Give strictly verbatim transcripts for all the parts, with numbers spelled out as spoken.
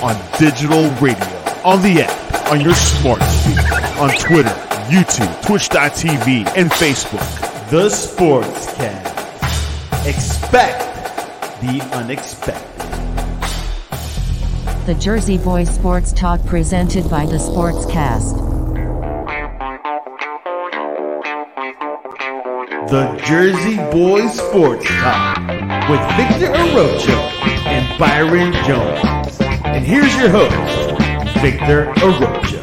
on digital radio, on the app, on your smart speaker, on Twitter, YouTube, twitch dot t v, and Facebook. The Sportscast. Expect the unexpected. The Jersey Boys Sports Talk presented by The Sportscast. The Jersey Boys Sports Talk with Victor Arocho and Byron Jones. And here's your host, Victor Arocho.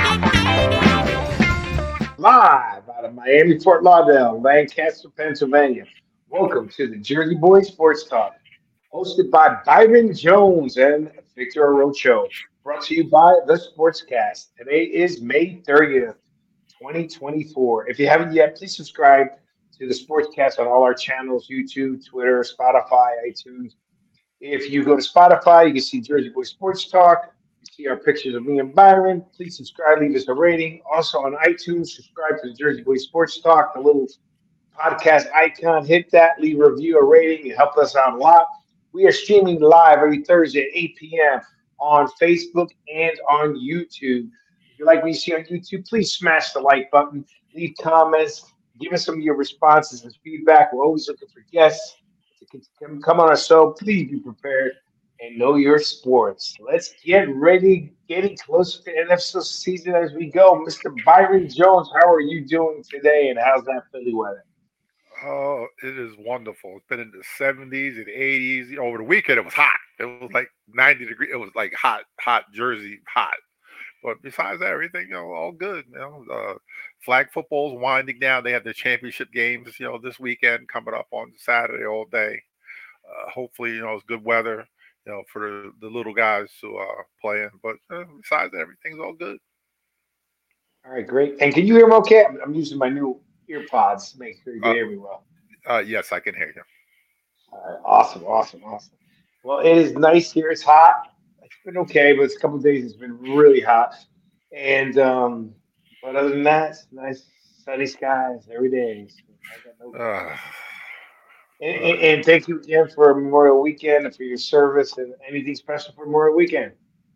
Live out of Miami, Fort Lauderdale, Lancaster, Pennsylvania. Welcome to the Jersey Boys Sports Talk, hosted by Byron Jones and Victor Arocho. Brought to you by The Sportscast. Today is May thirtieth, twenty twenty-four. If you haven't yet, please subscribe to The Sportscast on all our channels, YouTube, Twitter, Spotify, iTunes. If you go to Spotify, you can see Jersey Boys Sports Talk. You see our pictures of me and Byron. Please subscribe, leave us a rating. Also on iTunes, subscribe to the Jersey Boys Sports Talk, the little podcast icon. Hit that, leave a review, a rating. It helps us out a lot. We are streaming live every Thursday at eight p.m. on Facebook and on YouTube. If you like what you see on YouTube, please smash the like button, leave comments, give us some of your responses and feedback. We're always looking for guests to come on our show. Please be prepared and know your sports. Let's get ready, getting closer to N F L season as we go. Mister Byron Jones, how are you doing today, and how's that Philly weather? Oh, it is wonderful. It's been in the seventies and eighties. You know, over the weekend, it was hot. It was like ninety degrees. It was like hot, hot Jersey, hot. But besides that, everything, you know, all good. You know, uh, flag football's winding down. They have the championship games, you know, this weekend coming up on Saturday all day. Uh, hopefully, you know, it's good weather, you know, for the, the little guys to uh, play in. But uh, besides that, everything's all good. All right, great. And can you hear me okay? I'm, I'm using my new ear pods to make sure you can uh, hear me well. Uh, yes, I can hear you. All right, awesome, awesome, awesome. Well, it is nice here. It's hot. It's been okay, but it's a couple of days it's been really hot. And um, but other than that, it's nice sunny skies every day. So I got no Uh, and, and, and thank you again for Memorial Weekend and for your service. And anything special for Memorial Weekend?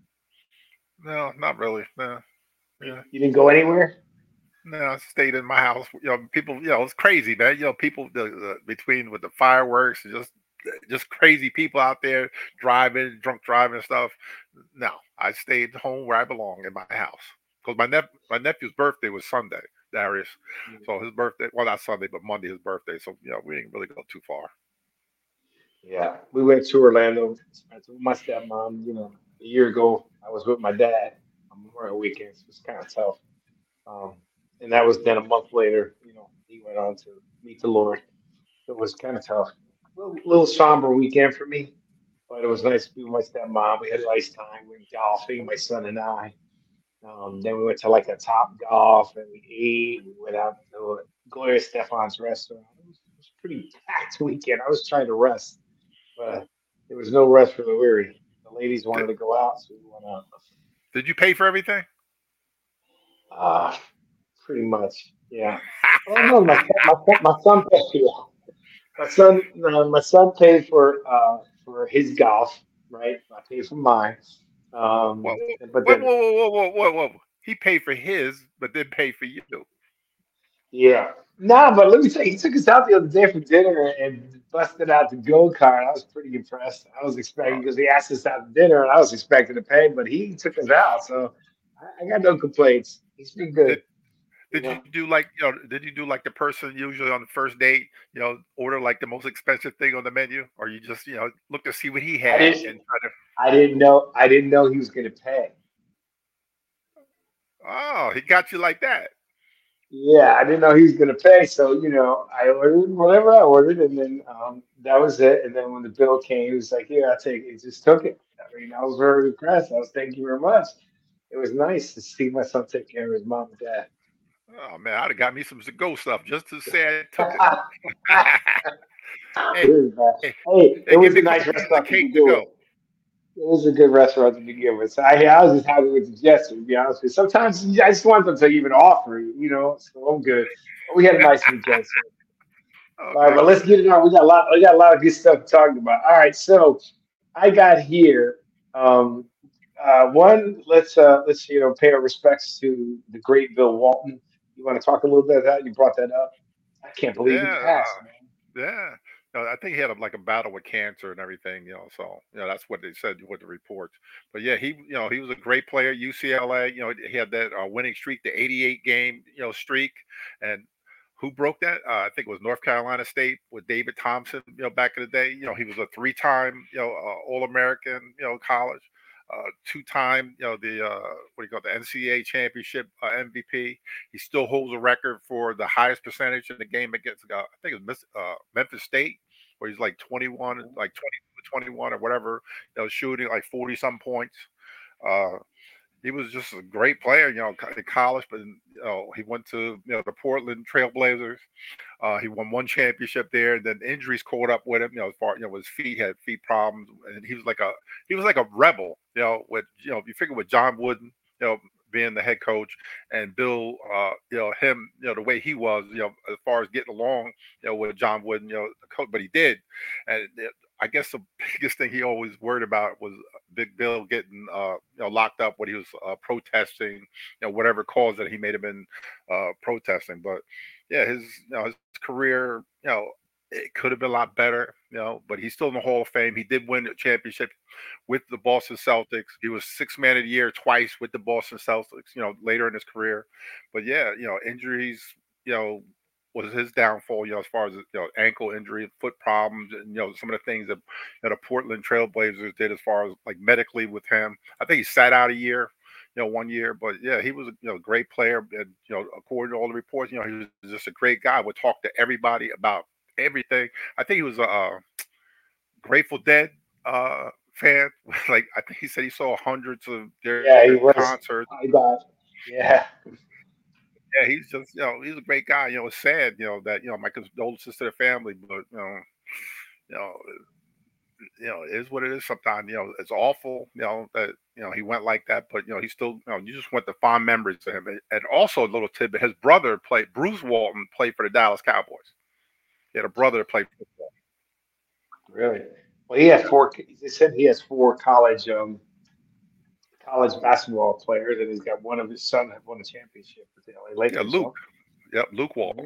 no, not really. No. Yeah. You didn't go anywhere? No, I stayed in my house. You know, people. You know, it's crazy, man. You know, people the, the, between with the fireworks, just just crazy people out there driving, drunk driving and stuff. No, I stayed home where I belong in my house because my nep- my nephew's birthday was Sunday, Darius. Mm-hmm. So his birthday, well, not Sunday, but Monday, his birthday. So you know, we didn't really go too far. Yeah, we went to Orlando. Spent with my stepmom. You know, a year ago, I was with my dad on Memorial Weekend. So it was kind of tough. Um, And that was then a month later, you know, he went on to meet the Lord. It was kind of tough. A little, little somber weekend for me, but it was nice to be with my stepmom. We had a nice time. We went golfing, my son and I. Um, then we went to like a Top Golf and we ate. We went out to Gloria Stefan's restaurant. It was, it was a pretty packed weekend. I was trying to rest, but there was no rest for the weary. The ladies wanted to go out, so we went out. Did you pay for everything? Uh, Pretty much, yeah. Oh no, my my my son paid. Yeah. My son, uh, my son paid for uh for his golf, right? I paid for mine. Um, well, but whoa, then, whoa, whoa, whoa, whoa, whoa, whoa! He paid for his, but didn't pay for you. Yeah. Nah, but let me tell you, he took us out the other day for dinner and busted out the go kart. I was pretty impressed. I was expecting because he asked us out to dinner, and I was expecting to pay, but he took us out, so I, I got no complaints. He's been good. Did, Did you do like you know? Did you do like the person usually on the first date? You know, order like the most expensive thing on the menu, or you just you know look to see what he had I and didn't, try to. I didn't know. I didn't know he was going to pay. Oh, he got you like that. Yeah, I didn't know he was going to pay. So you know, I ordered whatever I ordered, and then um, that was it. And then when the bill came, he was like, "Here, I take it." He just took it. I mean, I was very impressed. I was thank you very much. It was nice to see my son take care of his mom and dad. Oh man, I'd have got me some go stuff just to say I took it. hey, hey, hey, it was a nice restaurant to begin with. It was a good restaurant to begin with. So I, I was just happy with the gesture, to be honest with you. Sometimes I just want them to even offer, you know. So I'm good. But we had a nice weekend. So. Okay. All right, but let's get it on. We got a lot. We got a lot of good stuff to talk about. All right, so I got here. Um, Uh, one, let's uh, let's you know pay our respects to the great Bill Walton. You want to talk a little bit about that? You brought that up. I can't believe he Yeah, passed, man. yeah. No, I think he had a, like a battle with cancer and everything, you know. So, you know, that's what they said with the reports. But yeah, he, you know, he was a great player. U C L A, you know, he had that uh, winning streak, the eighty-eight game, you know, streak. And who broke that? Uh, I think it was North Carolina State with David Thompson, you know, back in the day. You know, he was a three-time, you know, uh, All-American, you know, college. Uh, two-time, you know, the uh, what do you call it, the N C A A championship uh, M V P. He still holds a record for the highest percentage in the game against, uh, I think it was uh, Memphis State, where he's like twenty-one, like twenty, twenty-one or whatever, you know, shooting like forty some points. Uh, he was just a great player, you know, in college, but you know, he went to you know the Portland Trailblazers. Uh, he won one championship there, and then injuries caught up with him. You know, as far you know, his feet had feet problems, and he was like a he was like a rebel. You know, with you know, if you figure with John Wooden, you know, being the head coach, and Bill, uh, you know, him, you know, the way he was, you know, as far as getting along, you know, with John Wooden, you know, the coach, but he did, and it, I guess the biggest thing he always worried about was Big Bill getting, uh, you know, locked up when he was uh, protesting, you know, whatever cause that he may have been uh, protesting. But yeah, his, you know, his career, you know, it could have been a lot better, you know, but he's still in the Hall of Fame. He did win a championship with the Boston Celtics. He was six man of the year twice with the Boston Celtics, you know, later in his career. But yeah, you know, injuries, you know, was his downfall, you know, as far as you know, ankle injury, foot problems, and you know, some of the things that you know, the Portland Trailblazers did as far as like medically with him. I think he sat out a year, you know, one year, but yeah, he was a you know great player, and you know, according to all the reports, you know, he was just a great guy. Would talk to everybody about everything. I think he was a uh, Grateful Dead uh, fan. Like I think he said he saw hundreds of their Yeah, he was. concerts. I got. Yeah, Yeah, he's just you know he's a great guy. You know, it's sad you know that you know my condolences to the family, but you know you know you know it is what it is. Sometimes you know it's awful. You know that you know he went like that, but you know he still you know you just want the fond memories of him. And and also a little tidbit: his brother played. Bruce Walton played for the Dallas Cowboys. He had a brother that played football. really. Well, he has Yeah, four. They said he has four college um college basketball players, and he's got one of his son that won a championship with the L A yeah, Lakers. Luke. So, Yep, Luke mhm. Walton.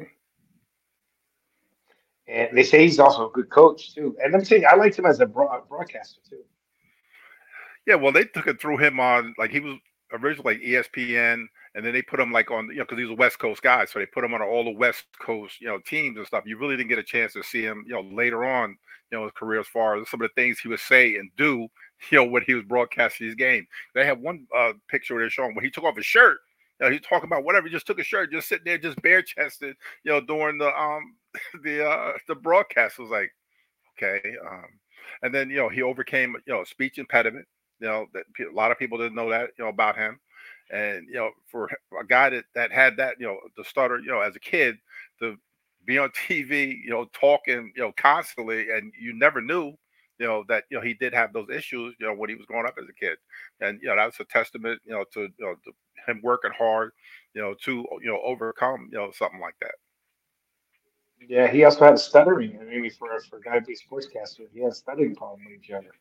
And they say he's also a good coach too. And I'm saying I liked him as a broad, broadcaster too. Yeah, well, they took it through him on like he was originally like E S P N, and then they put him like on you know because he's a West Coast guy, so they put him on all the West Coast you know teams and stuff. You really didn't get a chance to see him you know later on you know his career as far as some of the things he would say and do you know when he was broadcasting his game. They have one uh, picture where they're showing when he took off his shirt. You know, he's talking about whatever. He just took a shirt, just sitting there, just bare chested, you know, during the um the uh the broadcast. It was like okay, um, and then you know he overcame you know speech impediment. You know that pe- a lot of people didn't know that you know about him, and you know for a guy that that had that you know the stutter you know as a kid to be on T V you know talking you know constantly, and you never knew you know that you know he did have those issues you know when he was growing up as a kid, and you know that's a testament you know to you know to him working hard you know to you know overcome you know something like that. Yeah, he also had a stuttering. I mean, for for a guy to be a sportscaster, he had a stuttering problem when he was younger.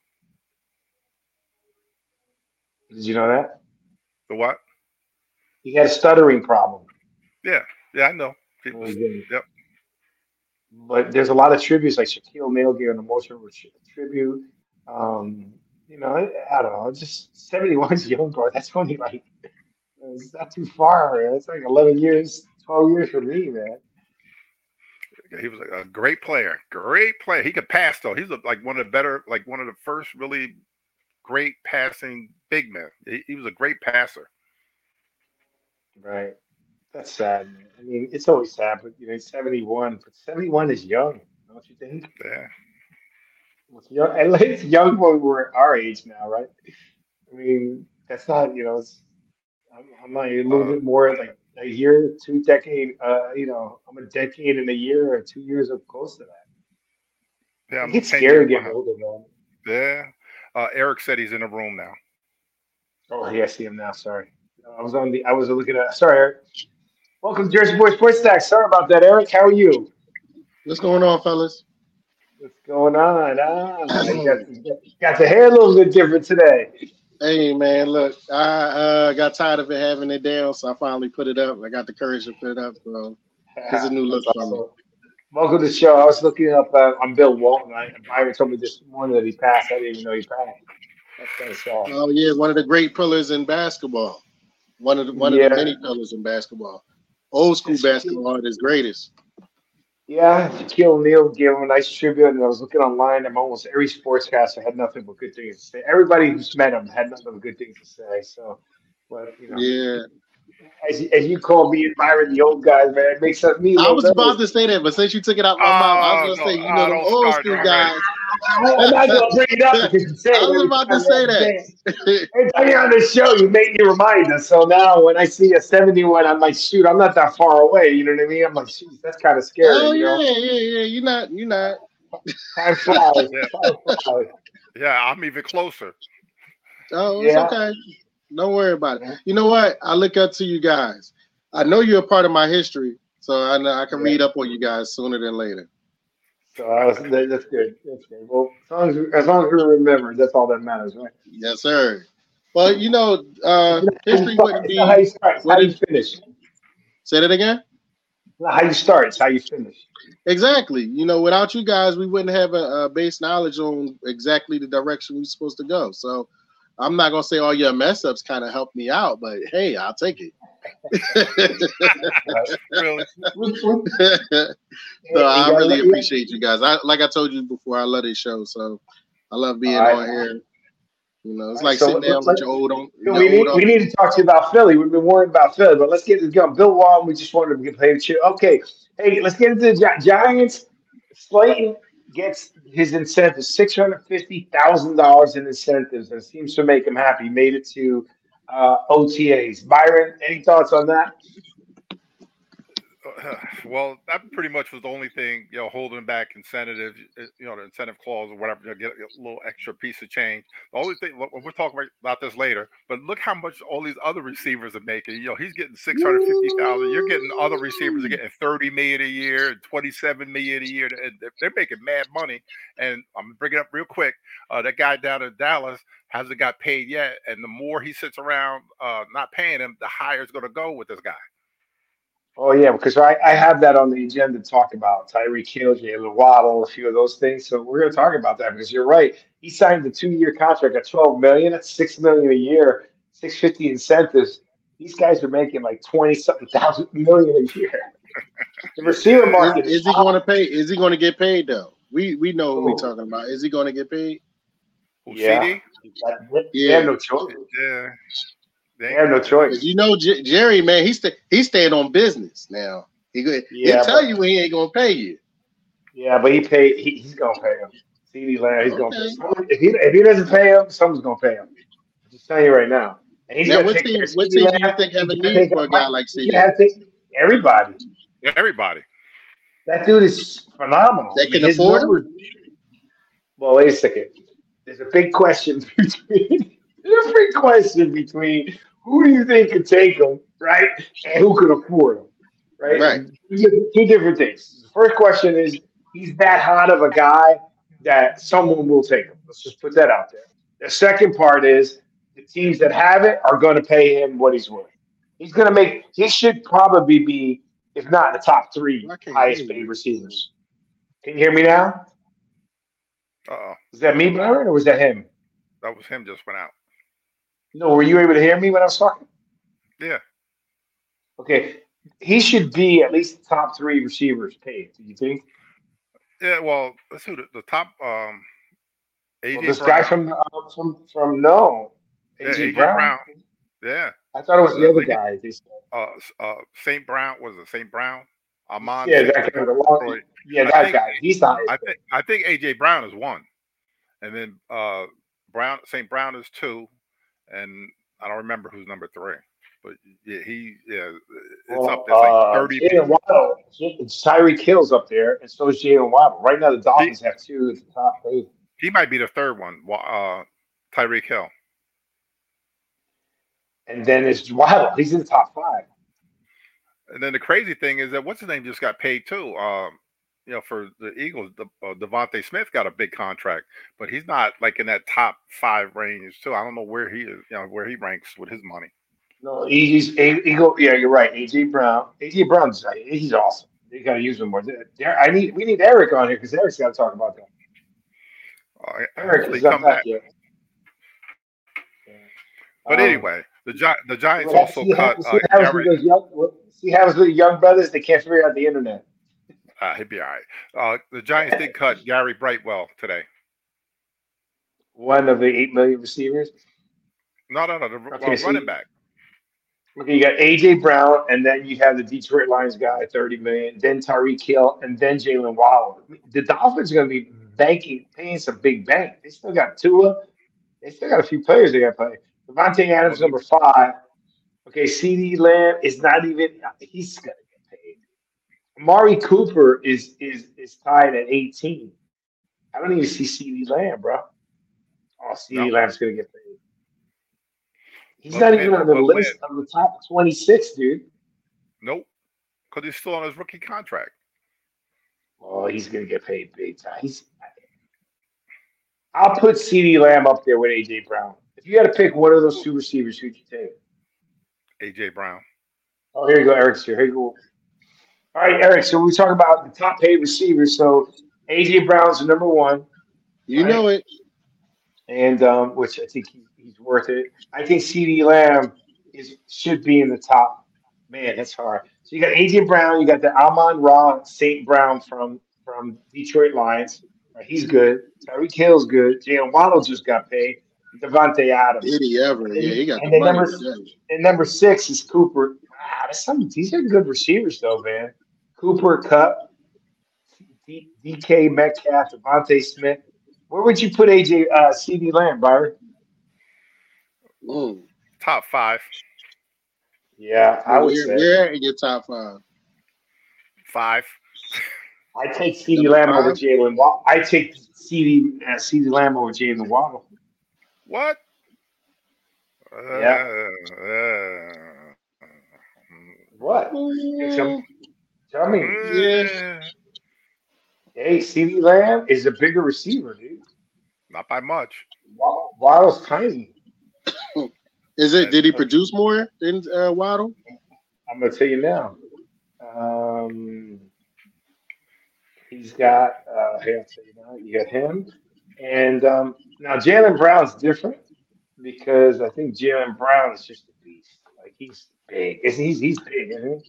Did you know that? The what? He had a stuttering problem Yeah, yeah, I know. when People, he was younger. yep. But there's a lot of tributes, like Shaquille O'Neal gave an emotional tri- tribute. Um, you know, I, I don't know. Just seventy-one is young, bro. That's only like it's not too far, man. It's like eleven years, twelve years for me, man. He was a great player, great player. He could pass though. He's a, like one of the better, like one of the first really great passing big men. He, he was a great passer. Right. That's sad, man. I mean, it's always sad, but you know, he's seventy-one. But seventy-one is young, don't you think? Yeah, It's young, at least young when we're our age now, right? I mean, that's not, you know, it's, I'm, I'm like a little uh, bit more like a year, two decade, uh, you know, I'm a decade and a year or two years up close to that. yeah. It I'm gets ten years scary getting behind. older, man. Yeah. Uh, Eric said he's in the room now. Oh, yeah, I see him now. Sorry. I was on the, I was looking at, sorry, Eric. Welcome to Jersey Boys Sports Stack. Sorry about that, Eric. How are you? What's going on, fellas? What's going on? Ah, you got, you got, you got the hair a little bit different today. Hey man, look, I uh, got tired of it having it down, so I finally put it up. I got the courage to put it up, so it's a new look That's for me. awesome. Welcome to the show. I was looking up uh, on Bill Walton. I, Byron told me this morning that he passed. I didn't even know he passed. That's kind of sad. Oh yeah, one of the great pillars in basketball. One of the one of the Yeah. many pillars in basketball. Old school basketball at its greatest. Yeah, Shaquille O'Neal gave him a nice tribute, and I was looking online, and almost every sportscaster had nothing but good things to say. Everybody who's met him had nothing but good things to say. So, but you know, Yeah. as you, as you call me and Byron the old guys, man, it makes us me a I little was about nervous. to say that, but since you took it out my mouth, I was Oh gonna no! say, you know, Oh, them don't old start school already. guys. I'm not gonna bring it up because you say I it was every about to time say you have a chance. that. Every time you're on the show, you make me remind us. So now when I see a seventy-one, I'm like, shoot, I'm not that far away. You know what I mean? I'm like, shoot, that's kind of scary. Oh You yeah, know, yeah, yeah. You're not, you're not. time flies. Yeah, Time flies. yeah. I'm even closer. Oh, it's Yeah. okay. Don't worry about it. You know what? I look up to you guys. I know you're a part of my history, so I know I can Yeah. read up on you guys sooner than later. So that was, that, that's good. That's good. Well, as long as, we- as long as we remember, that's all that matters, right? Yes, sir. Well, you know, It's uh, not how you history start. wouldn't It's not how you be start. It's how what you it. finish. It's Say that again. not how you start. It's how you finish. Exactly. You know, without you guys, we wouldn't have a, a base knowledge on exactly the direction we're supposed to go. So, I'm not gonna say all your mess ups kind of helped me out, but hey, I'll take it. Right. Really? We, we, So hey, you I gotta really let, you, appreciate you guys. I like I told you before, I love this show. So I love all being right. on here. You know, it's All right. like So sitting let, let, down with let- your old un- your we old need we uncle. need to talk to you about Philly. We've been worried about Philly, but let's get this going. Bill Walton. We just wanted to get play the chip. Okay. Hey, let's get into the Gi- Giants. Slayton gets his incentive six hundred fifty thousand dollars in incentives, and it seems to make him happy. He made it to uh, O T As. Byron, any thoughts on that? Well, that pretty much was the only thing, you know, holding back incentive, uh, you know, the incentive clause or whatever, you know, get a little extra piece of change. The only thing, we'll we'll talk about about this later, but look how much all these other receivers are making. You know, he's getting six hundred fifty thousand. You're getting other receivers are getting thirty million a year, twenty-seven million a year. And they're they're making mad money. And I'm gonna bring it up real quick. Uh, that guy down in Dallas hasn't got paid yet, and the more he sits around uh, not paying him, the higher it's gonna go with this guy. Oh yeah, because I, I have that on the agenda to talk about Tyreek Hill, Jalen Waddle, a few of those things. So we're going to talk about that because you're right. He signed a two-year contract at twelve million. That's six million a year, six fifty incentives. These guys are making like twenty something thousand million a year. The receiver Yeah. Is market is is he going to hot. pay? Is he going to get paid though? We we know what we're Oh talking about. Is he going to get paid? Who, yeah, C D? they have Yeah, no choice. Yeah. They They ain't, have no uh, because choice. you know J- Jerry, man, he's sta he's staying on business now. He go- he'll Yeah, tell but you when he ain't going to pay you. yeah, but he paid. He, he's gonna pay him. CeeDee Lamb, he's gonna pay. Okay. Someone, if he if he doesn't pay him, someone's gonna pay him. I'm just telling you right now. And he's Now, gonna what take care team of what CeeDee team do you Lamb. think have He's a gonna need take for up a Mike. guy like He's gonna C D have to take everybody. everybody. That dude is phenomenal. I that mean, can his afford him? numbers. Well, wait a second. There's a big question between. There's a big question between who do you think could take him, right, and who could afford him, right? Right. Two two different things. The first question is he's that hot of a guy that someone will take him. Let's just put that out there. The second part is the teams that have it are going to pay him what he's worth. He's going to make. He should probably be, if not in the top three I can't hear highest paid you. receivers. Can you hear me now? Uh oh. Was that me, Byron, or was that him? That was him just went out. No, were you able to hear me when I was talking? Yeah. Okay, he should be at least top three receivers paid. Do you think? Yeah. Well, let's see the, the top um Well, AJ this guy Brown. from uh, from from no, Yeah, A J A J Brown. Brown. Yeah. I thought it was the Uh, other Lady, guy. They said. uh, uh, Saint Brown was it Saint Brown? Amon Yeah, Saint that guy Brown with the from long. Detroit. Yeah, I that think guy. He's the highest I paid. think I think A J Brown is one, and then uh Brown Saint Brown is two, and I don't remember who's number three. But yeah, he yeah, it's up Well, there. It's like uh, thirty. Jalen Waddle, Tyreek Hill's up there, and so is Jalen Waddle. Right now, the He Dolphins have two at the top paid. he might be the third one. Uh, Tyreek Hill. And then it's Waddle. He's in the top five. And then the crazy thing is that what's his name just got paid too. Um, you know, for the Eagles, the, uh, Devontae Smith got a big contract, but he's not like in that top five range too. I don't know where he is, you know, where he ranks with his money. No, he's Eagle. Yeah, you're right. A J Brown. A J Brown's he's awesome. They got to use him more. There, I need we need Eric on here because Eric's got to talk about that. Uh, Eric is is not come back back. yet. But Um, anyway, the Gi- the Giants well, also see how, cut see uh, how with Gary. those young, see how with young brothers they can't figure out the internet. Uh, he'd be all right. Uh, the Giants did cut Gary Brightwell today. One of the eight million receivers. No, no, no, the Okay, uh, so running you, back. okay, you got A J Brown, and then you have the Detroit Lions guy, thirty million. Then Tyreek Hill, and then Jalen Waddle. The Dolphins are going to be banking, paying some big bank. They still got Tua. They still got a few players they got to play. Devontae Well, Adams, the, number five. Okay, CeeDee Lamb is not even. He's going to get paid. Amari Cooper is is is tied at eighteen. I don't even see CeeDee Lamb, bro. Oh, no, CeeDee Lamb's going to get paid. He's but not Lynn, even on the but list Lynn, of the top twenty-six, dude. nope, because he's still on his rookie contract. Oh, he's going to get paid big time. He's. I'll put CeeDee Lamb up there with A J Brown. If you had to pick one of those two receivers, who'd you take? A J Brown. Oh, here you go, Eric's here. Here you go. All right, Eric. So we talk about the top paid receivers. So A J Brown's the number one, You right? know it. And um, which I think he, he's worth it. I think CeeDee Lamb is should be in the top. Man, that's hard. So you got A J Brown, you got the Amon Ra Saint Brown from from Detroit Lions. Right, he's good. Tyreek Hill's good. Jalen Waddle just got paid. Devontae Adams. Did he ever? And Yeah, then, he got and the then money number for that. and number six is Cooper. Wow, that's some, these are good receivers though, man. Cooper, Cup, D, DK Metcalf, Devontae Smith. Where would you put A J uh, CeeDee Lamb, Byron? Mm. Top five. Yeah, I would Where, say where in your top five? Five. I take CeeDee Number Lamb over five? Jalen Waddle. I take CeeDee uh, CeeDee Lamb over Jalen Waddle. What? Yeah. Uh, uh, What? Hey, tell, Mm, tell me. yeah. Hey, CeeDee Lamb is a bigger receiver, dude. not by much. Wa- Waddle's tiny. Is it? Did he produce more than uh, Waddle? I'm gonna tell you now. Um, he's got. Uh, here, I'll tell you now. You got him, and um, now Jalen Brown's different because I think Jalen Brown is just a beast. Like he's big. Isn't he? He's he's big, isn't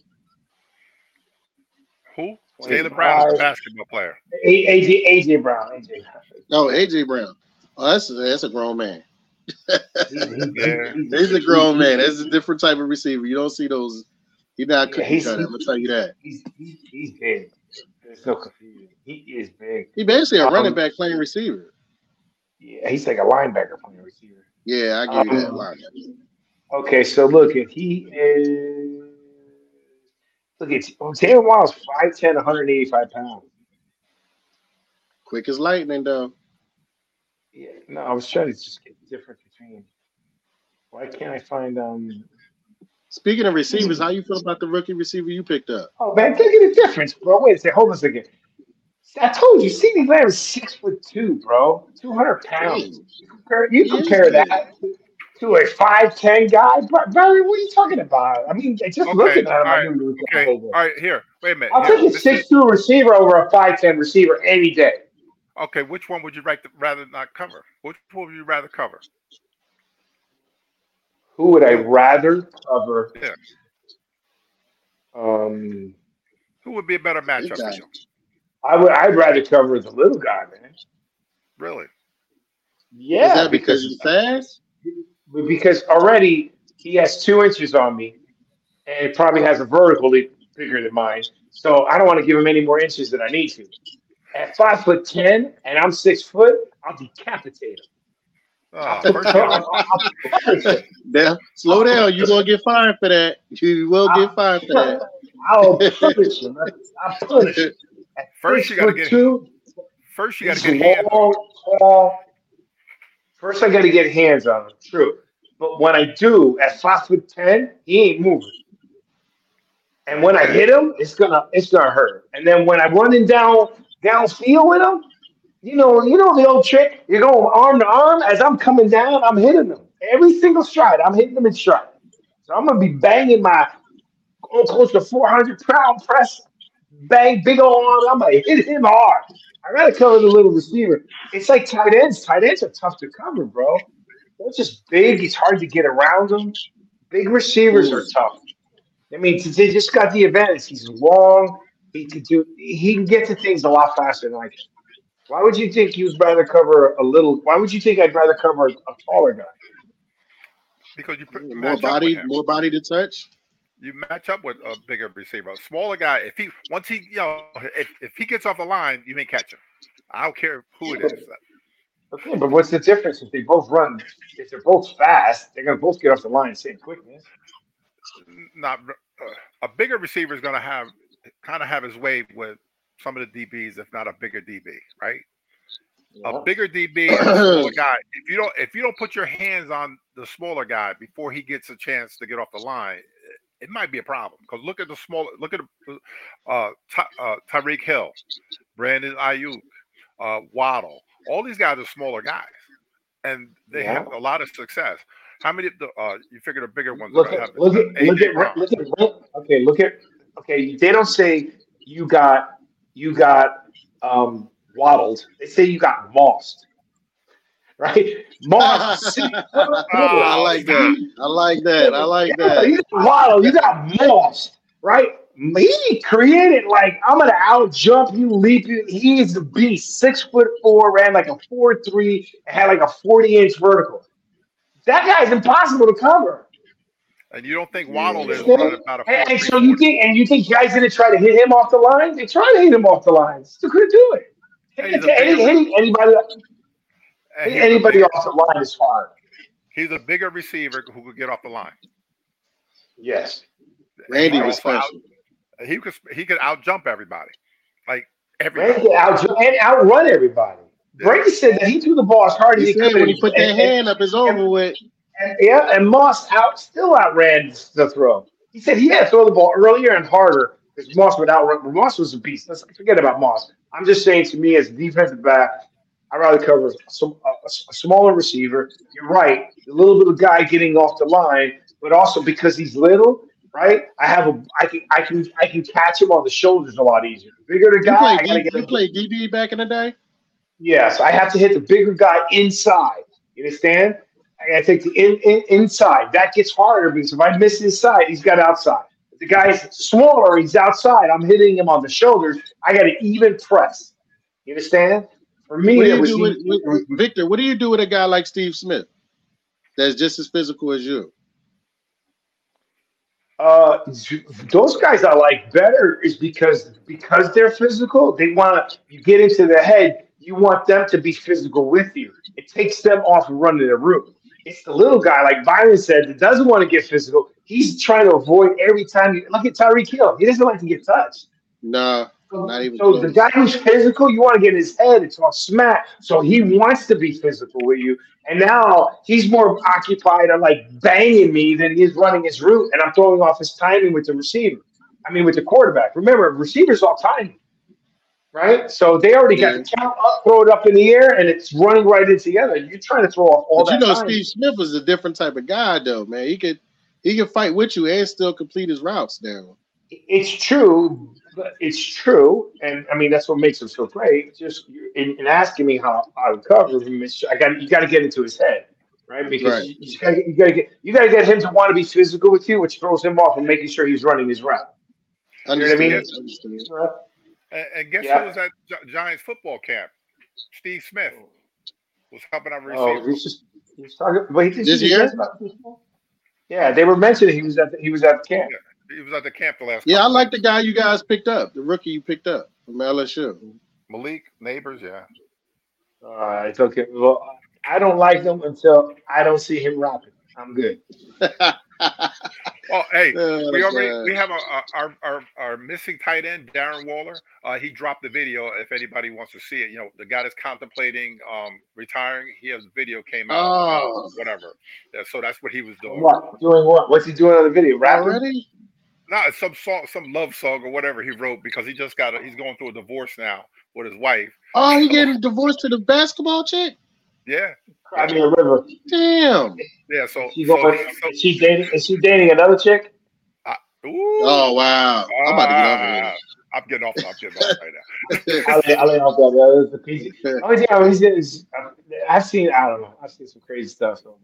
Who? he? Jalen Brown is a twenty-five. basketball player. A- AJ AJ Brown. A J. No, A J Brown. Oh, that's that's a grown man. He's, he's, Yeah. he's, He's a grown man. That's a different type of receiver. You don't see those. He's not Yeah, cookie he's, cutter. I'm gonna tell you that. he's, he's, he's big. There's no confusion. He is big. He basically a Um, running back playing receiver. Yeah, he's like a linebacker playing receiver. Yeah, I give you that. Um, Line. Okay, so look, if he is look at Jalen Waddle's five ten, one hundred eighty-five pounds. Quick as lightning, though. Yeah, no, I was trying to just get the difference between. Why can't I find um? Speaking of receivers, how you feel about the rookie receiver you picked up? Oh man, look at the difference, bro. Wait a second, hold on a second. I told you, CeeDee Lamb is six foot two, bro, two hundred pounds. Dang. You compare, you He is compare big. that to a five ten guy, bro. Barry, what are you talking about? I mean, just Okay. looking at him, All I right. knew he was Okay. going All right. Here. Wait a minute. I'll Here. take a This six is, two receiver over a five ten receiver any day. okay. Which one would you like to, rather not cover? Which one would you rather cover? Who would I You. rather cover? Yeah. Um, Who would be a better Big matchup for guy. you? I would. I'd rather cover the little guy, man. Really? Yeah, Is that because he's fast? because already he has two inches on me, and probably has a vertical leap bigger than mine. So I don't want to give him any more inches than I need to. At five foot ten, and I'm six foot, I'll decapitate him. Oh, I'll, put, first I'll, you I'll, gotta, I'll punish him. Now, slow down. You're going to get fined for that. You will get fined for that. I'll punish him. I'll punish him. At First six you gotta foot get- two, first you got to he's get hands on. long, tall. First, I got to get hands on him. True, but when I do, at five foot ten, he ain't moving. And when I hit him, it's gonna it's gonna hurt. And then when I'm running down downfield with him, you know, you know the old trick. You're going arm to arm. As I'm coming down, I'm hitting them every single stride. I'm hitting them in stride. So I'm gonna be banging my oh, close to four hundred pound press, bang, big old arm. I'm gonna hit him hard. I gotta cover the little receiver. It's like tight ends. Tight ends are tough to cover, bro. They're just big. It's hard to get around them. Big receivers are tough. I mean, they just got the advantage. He's long. He can do. He can get to things a lot faster than I can. Why would you think you'd rather cover a little? Why would you think I'd rather cover a, a taller guy? Because you put, more body, more body to touch. You match up with a bigger receiver, a smaller guy. If he once he you know if, if he gets off the line, you may catch him. I don't care who it is. Okay, but what's the difference if they both run? If they're both fast, they're gonna both get off the line same quickness. Not uh, a bigger receiver is gonna have kind of have his way with some of the D Bs, if not a bigger D B, right? Yeah. A bigger D B, and a smaller guy. If you don't, if you don't put your hands on the smaller guy before he gets a chance to get off the line, it might be a problem. Because look at the small, look at uh, Ty, uh, Tyreek Hill, Brandon Ayuk, uh, Waddle. All these guys are smaller guys, and they yeah. have a lot of success. How many? The uh, you figure the bigger ones look are at, look at, look at, look at, okay, look at, okay. They don't say you got, you got um, waddled. They say you got mossed, right? Mossed. oh, I like that. I like that. I like yeah, that. You got waddled. You got mossed, right? He created like I'm gonna out jump you, leap you. He's a beast. Six foot four, ran like a four three, and had like a forty inch vertical. That guy's impossible to cover. And you don't think Waddle is running about a four, and, and so you think and you think guys gonna try to hit him off the line? They try to hit him off the line. Still couldn't do it. Hitting any, any, anybody anybody off the line is hard. He's a bigger receiver who could get off the line. Yes. Randy was special. Out, he could he could out jump everybody. Like everybody. Randy could out and outrun everybody. Yeah. Brady said that he threw the ball as hard as he, he could when he put that hand up his over with. And, yeah, and Moss out still outran the throw. He said he had to throw the ball earlier and harder because Moss would outrun. But Moss was a beast. Let's forget about Moss. I'm just saying, to me, as a defensive back, I'd rather cover some, a, a smaller receiver. You're right, a little bit of guy getting off the line, but also because he's little, right? I have a, I can, I can, I can catch him on the shoulders a lot easier. The bigger the guy, you I gotta D, get. You played D B back in the day. Yes, I have to hit the bigger guy inside. You understand? I gotta take the in, in inside. That gets harder because if I miss inside, he's got outside. If the guy's smaller, he's outside. I'm hitting him on the shoulders. I got to even press. You understand? For me, what do you was do with, with, with, Victor, what do you do with a guy like Steve Smith that's just as physical as you? Uh, those guys I like better is because because they're physical. They want to. You get into their head. You want them to be physical with you. It takes them off running the route. It's the little guy, like Byron said, that doesn't want to get physical. He's trying to avoid every time. You look at Tyreek Hill. He doesn't like to get touched. No, so, not even. So close. The guy who's physical, you want to get in his head and talk smack. So he wants to be physical with you. And now he's more occupied on like banging me than he is running his route. And I'm throwing off his timing with the receiver. I mean, with the quarterback. Remember, receivers all timing. Right? So they already got the count up, throw it up in the air, and it's running right in together. You're trying to throw off all but that you know, time. Steve Smith was a different type of guy, though, man. He could he could fight with you and still complete his routes down. It's true. But it's true. And, I mean, that's what makes him so great. Just in, in asking me how I would cover him, it's, I got you got to get into his head, right? Because right. you, you got to you got to get you got to get him to want to be physical with you, which throws him off and making sure he's running his route. You know what I mean? Understood. And, and guess yeah. who was at Gi- Giants football camp? Steve Smith was helping out Oh, receivers. he's just he's talking. Wait, did this you year? Yeah, they were mentioning he was at the, he was at the camp. Yeah, he was at the camp the last. Yeah, I like the guy you guys picked up, the rookie you picked up from L S U. Malik Neighbors, yeah. All right, okay. Well, I don't like him until I don't see him rapping. I'm good. Oh, hey, oh, we already God. we have a, a, our our our missing tight end, Darren Waller. Uh, he dropped the video. If anybody wants to see it, you know, the guy that's contemplating um, retiring. He has a video came out, Oh. uh, whatever. Yeah, so that's what he was doing. What? Doing what? What's he doing on the video? Rapping? Already? not some song, some love song or whatever he wrote because he just got a, he's going through a divorce now with his wife. Oh, he getting divorced to the basketball chick? Yeah. Cry me a river. Damn. Yeah. So, She so, going, so is she dating? Is she dating another chick? uh, ooh, Oh wow. I'm about to get over ah, here. I'm getting off. I'm getting off right now. I'll lay, I'll lay off that. That was the piece. Only thing I was is I've seen. I don't know. I've seen some crazy stuff. So,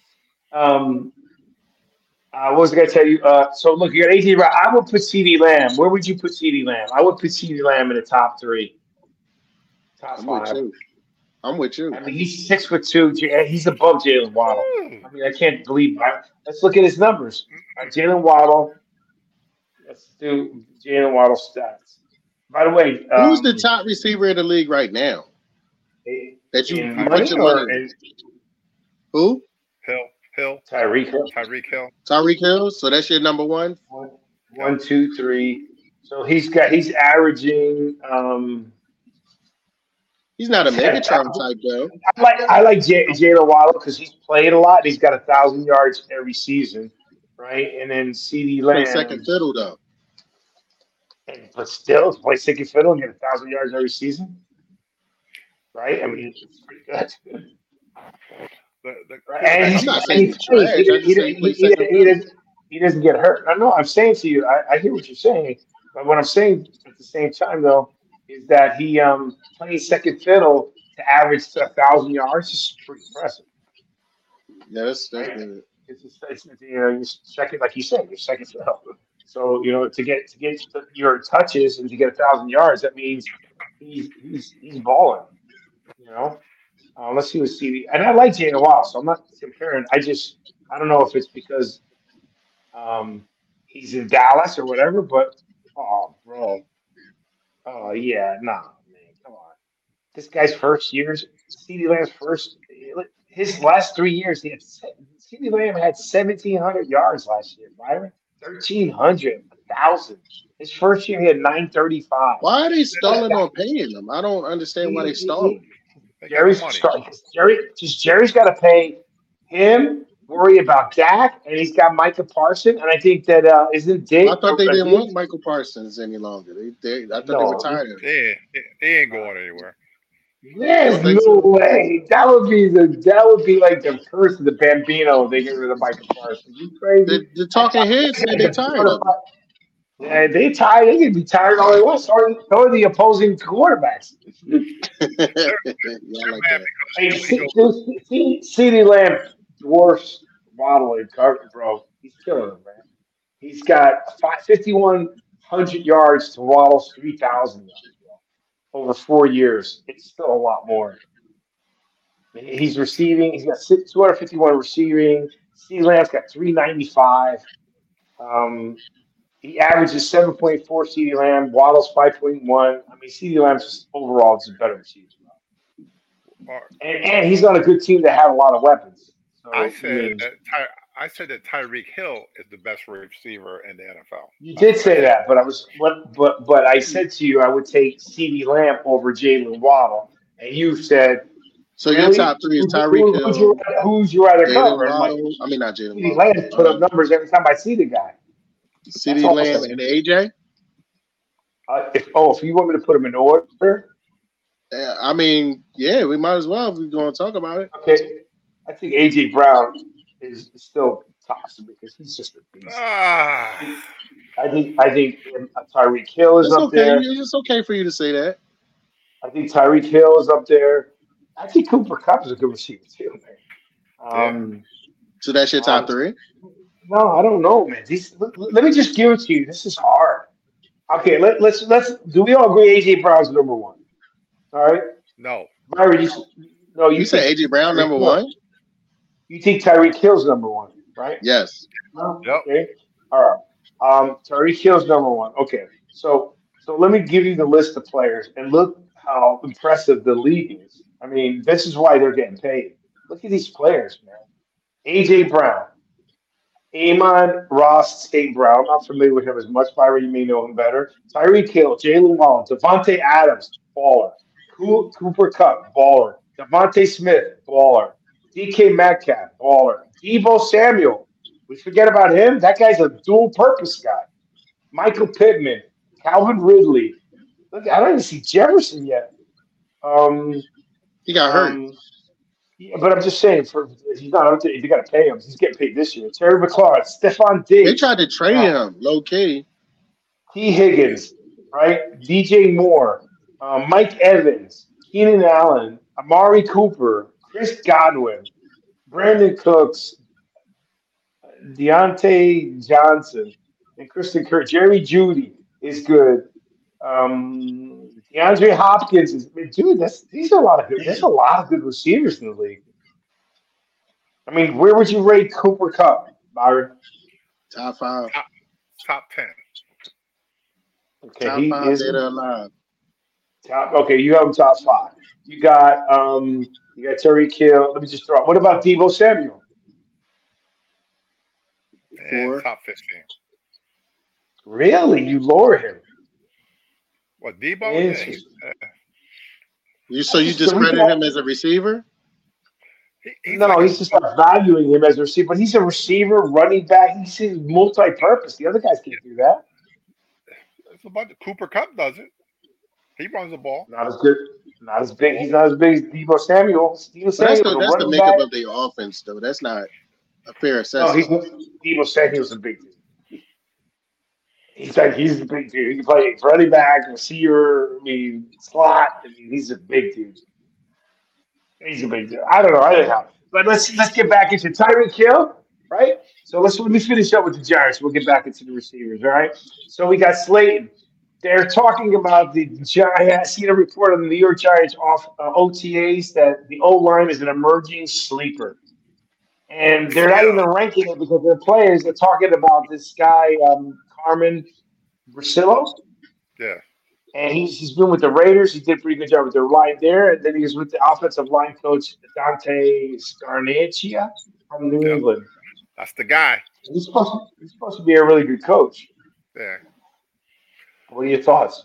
um, uh, what was I gonna tell you? Uh, so look, you got A J Brown. I would put CeeDee Lamb. Where would you put CeeDee Lamb? I would put CeeDee Lamb in the top three, top I'm with five. you. I'm with you. I mean, he's six foot two. J- He's above Jalen Waddle. I mean, I can't believe that. Let's look at his numbers. Uh, Jalen Waddle. Let's do Jalen Waddle stats. By the way, um, Who's the top receiver in the league right now? That you, in you money put your or money in? in Who? Hill, Hill, Tyreek Hill? Tyreek Hill. Tyreek Hill. So that's your number one. One, one, two, three. So he's got he's averaging. Um, He's not a Megatron type though. I like I like J- Jalen Waddle because he's played a lot. And he's got a thousand yards every season, right? And then CeeDee Play Lamb. second fiddle though. And, but still, play second fiddle and get a thousand yards every season, right? I mean, it's pretty good. The, the, Right? And he's, I'm not and saying he, he's trash. he, I he, just say he, he plays he, second he, fiddle. doesn't, he doesn't get hurt. I know. I'm saying to you, I, I hear what you're saying, but what I'm saying at the same time, though, is that he um plays second fiddle to average a thousand yards is pretty impressive. Yeah, that's that's Right? good. It's, it's, it's, you know, you're second, like you said, you're second fiddle. So you know, to get to get your touches and to get a thousand yards, that means he's he's he's balling. You know, uh, let's see what C D. And I like Jalen Waddle, so I'm not comparing. I just I don't know if it's because um, he's in Dallas or whatever, but oh, bro, oh yeah, nah, man, come on. This guy's first years, CeeDee Lamb's first, his last three years, he had CeeDee Lamb had seventeen hundred yards last year, Byron. thirteen hundred, one thousand. His first year, he had nine thirty-five. Why are they stalling on paying them? I don't understand why they stalling. they got Jerry's money. start, Jerry, just Jerry's got to pay him, worry about Dak, and he's got Micah Parsons. And I think that uh, isn't Dick. I thought they uh, didn't Diggs- want Michael Parsons any longer. They, they I thought No. they retired him. They, ain't- they ain't going anywhere. There's I think no so. way. That would be the that would be like the curse of the Bambino. They get rid of Micah Parsons. You crazy? The, the talking heads said they tired of him. Yeah, they tired. They can be tired all they want. So are, so are the opposing quarterbacks. yeah, I like that. Hey, C- C- CeeDee Lamb dwarfs Waddle in cover, bro. He's killing him, man. He's got five, fifty-one hundred yards to Waddle's three thousand yards, bro. Over four years. It's still a lot more. He's receiving. He's got six, two hundred fifty-one receiving. CeeDee Lamb's got three ninety-five. Um, he averages seven point four CeeDee Lamb. Waddle's five point one. I mean, CeeDee Lamb's just overall just a better receiver. And, and he's on a good team that have a lot of weapons. So, I I said mean, that Ty, I said that Tyreek Hill is the best receiver in the N F L. you did say that, but I was but but but I said to you I would take CeeDee Lamb over Jalen Waddle, and you said So your really? top three is Who- Tyreek who- Who'd you, Hill, who'd you rather cover? Jalen I'm like, Waddle. I mean, not Jalen CeeDee Waddle. Lamb put up Uh, numbers every time I see the guy. CeeDee all I'm Lamb saying. and A J. Uh, if oh, if you want me to put them in order, Uh, I mean, yeah, we might as well if we're going to talk about it. okay. I think A J Brown is still tops because he's just a beast. Ah, I think I think uh, Tyreek Hill is It's up okay. there. It's okay for you to say that. I think Tyreek Hill is up there. I think Cooper Kupp is a good receiver too, man. Um, So that's your top Um, three. no, I don't know, man. These, let, let me just give it to you. This is hard. Okay, let, let's let's. Do we all agree A J Brown's number one? All right, no. Myron, you, no, you, You said think A J Brown number Tyreek Hill. one. You think Tyreek Hill's number one, right? Yes. No? Yep. Okay. All right. Um, Tyreek Hill's number one. Okay. So so let me give you the list of players and look how impressive the league is. I mean, this is why they're getting paid. Look at these players, man. A J Brown, Amon Ross Saint Brown. I'm not familiar with him as much. Byron, you may know him better. Tyreek Hill, Jalen Waddle, Devontae Adams, baller. Coo- Cooper Kupp, baller. Devontae Smith, baller. D K Metcalf, baller. Deebo Samuel. We forget about him. That guy's a dual purpose guy. Michael Pittman, Calvin Ridley. Look, I don't even see Jefferson yet. Um, He got hurt. um, yeah, but I'm just saying, for he's not up to. You got to pay him. He's getting paid this year. Terry McLaurin, Stephon They Diggs, tried to trade now, him, low key. T. Higgins, right? D J Moore, uh, Mike Evans, Keenan Allen, Amari Cooper, Chris Godwin, Brandon Cooks, Deontay Johnson, and Kristen Kirk. Jerry Judy is good. Um, DeAndre Hopkins is dude. That's these are a lot of good. There's a lot of good receivers in the league. I mean, where would you rate Cooper Cup, Byron? Top five. Top, top ten. Okay, Top he five is data alive. top. Okay, you have him top five. You got um, you got Terry Kill. Let me just throw. Out. What about Deebo Samuel? And Four. top fifteen. Really, you lower him? What, Debo? Yeah, he's, Interesting. uh, You so you So we discredit got- him as a receiver? he, he's No, like he's just not valuing him as a receiver. But he's a receiver, running back. He's he's multi-purpose. The other guys can't do that. it's a bunch of, Cooper Cup does it. He runs the ball. Not as good. Not as big. He's not as big as Deebo Samuel. Deebo But that's Samuel, the, the that's the running makeup back. of their offense, though. That's not a fair No, assessment. he's Deebo Samuel's a big dude. He's like he's a big dude. He can play running back, receiver. I mean, slot. I mean, he's a big dude. He's a big dude. I don't know. I don't know. But let's let's get back into Tyreek Hill, right? So let's let me finish up with the Giants. We'll get back into the receivers, all right? So we got Slayton. They're talking about the Giants. I seen a report on the New York Giants off uh, O T As that the O line is an emerging sleeper. And they're not Yeah. even ranking it because their players are talking about this guy, um, Carmen Brasillo. Yeah. And he's, he's been with the Raiders. He did a pretty good job with their line there. And then he was with the offensive line coach, Dante Scarnecchia from New Yep. England. That's the guy. He's supposed, to, he's supposed to be a really good coach. Yeah. What are your thoughts?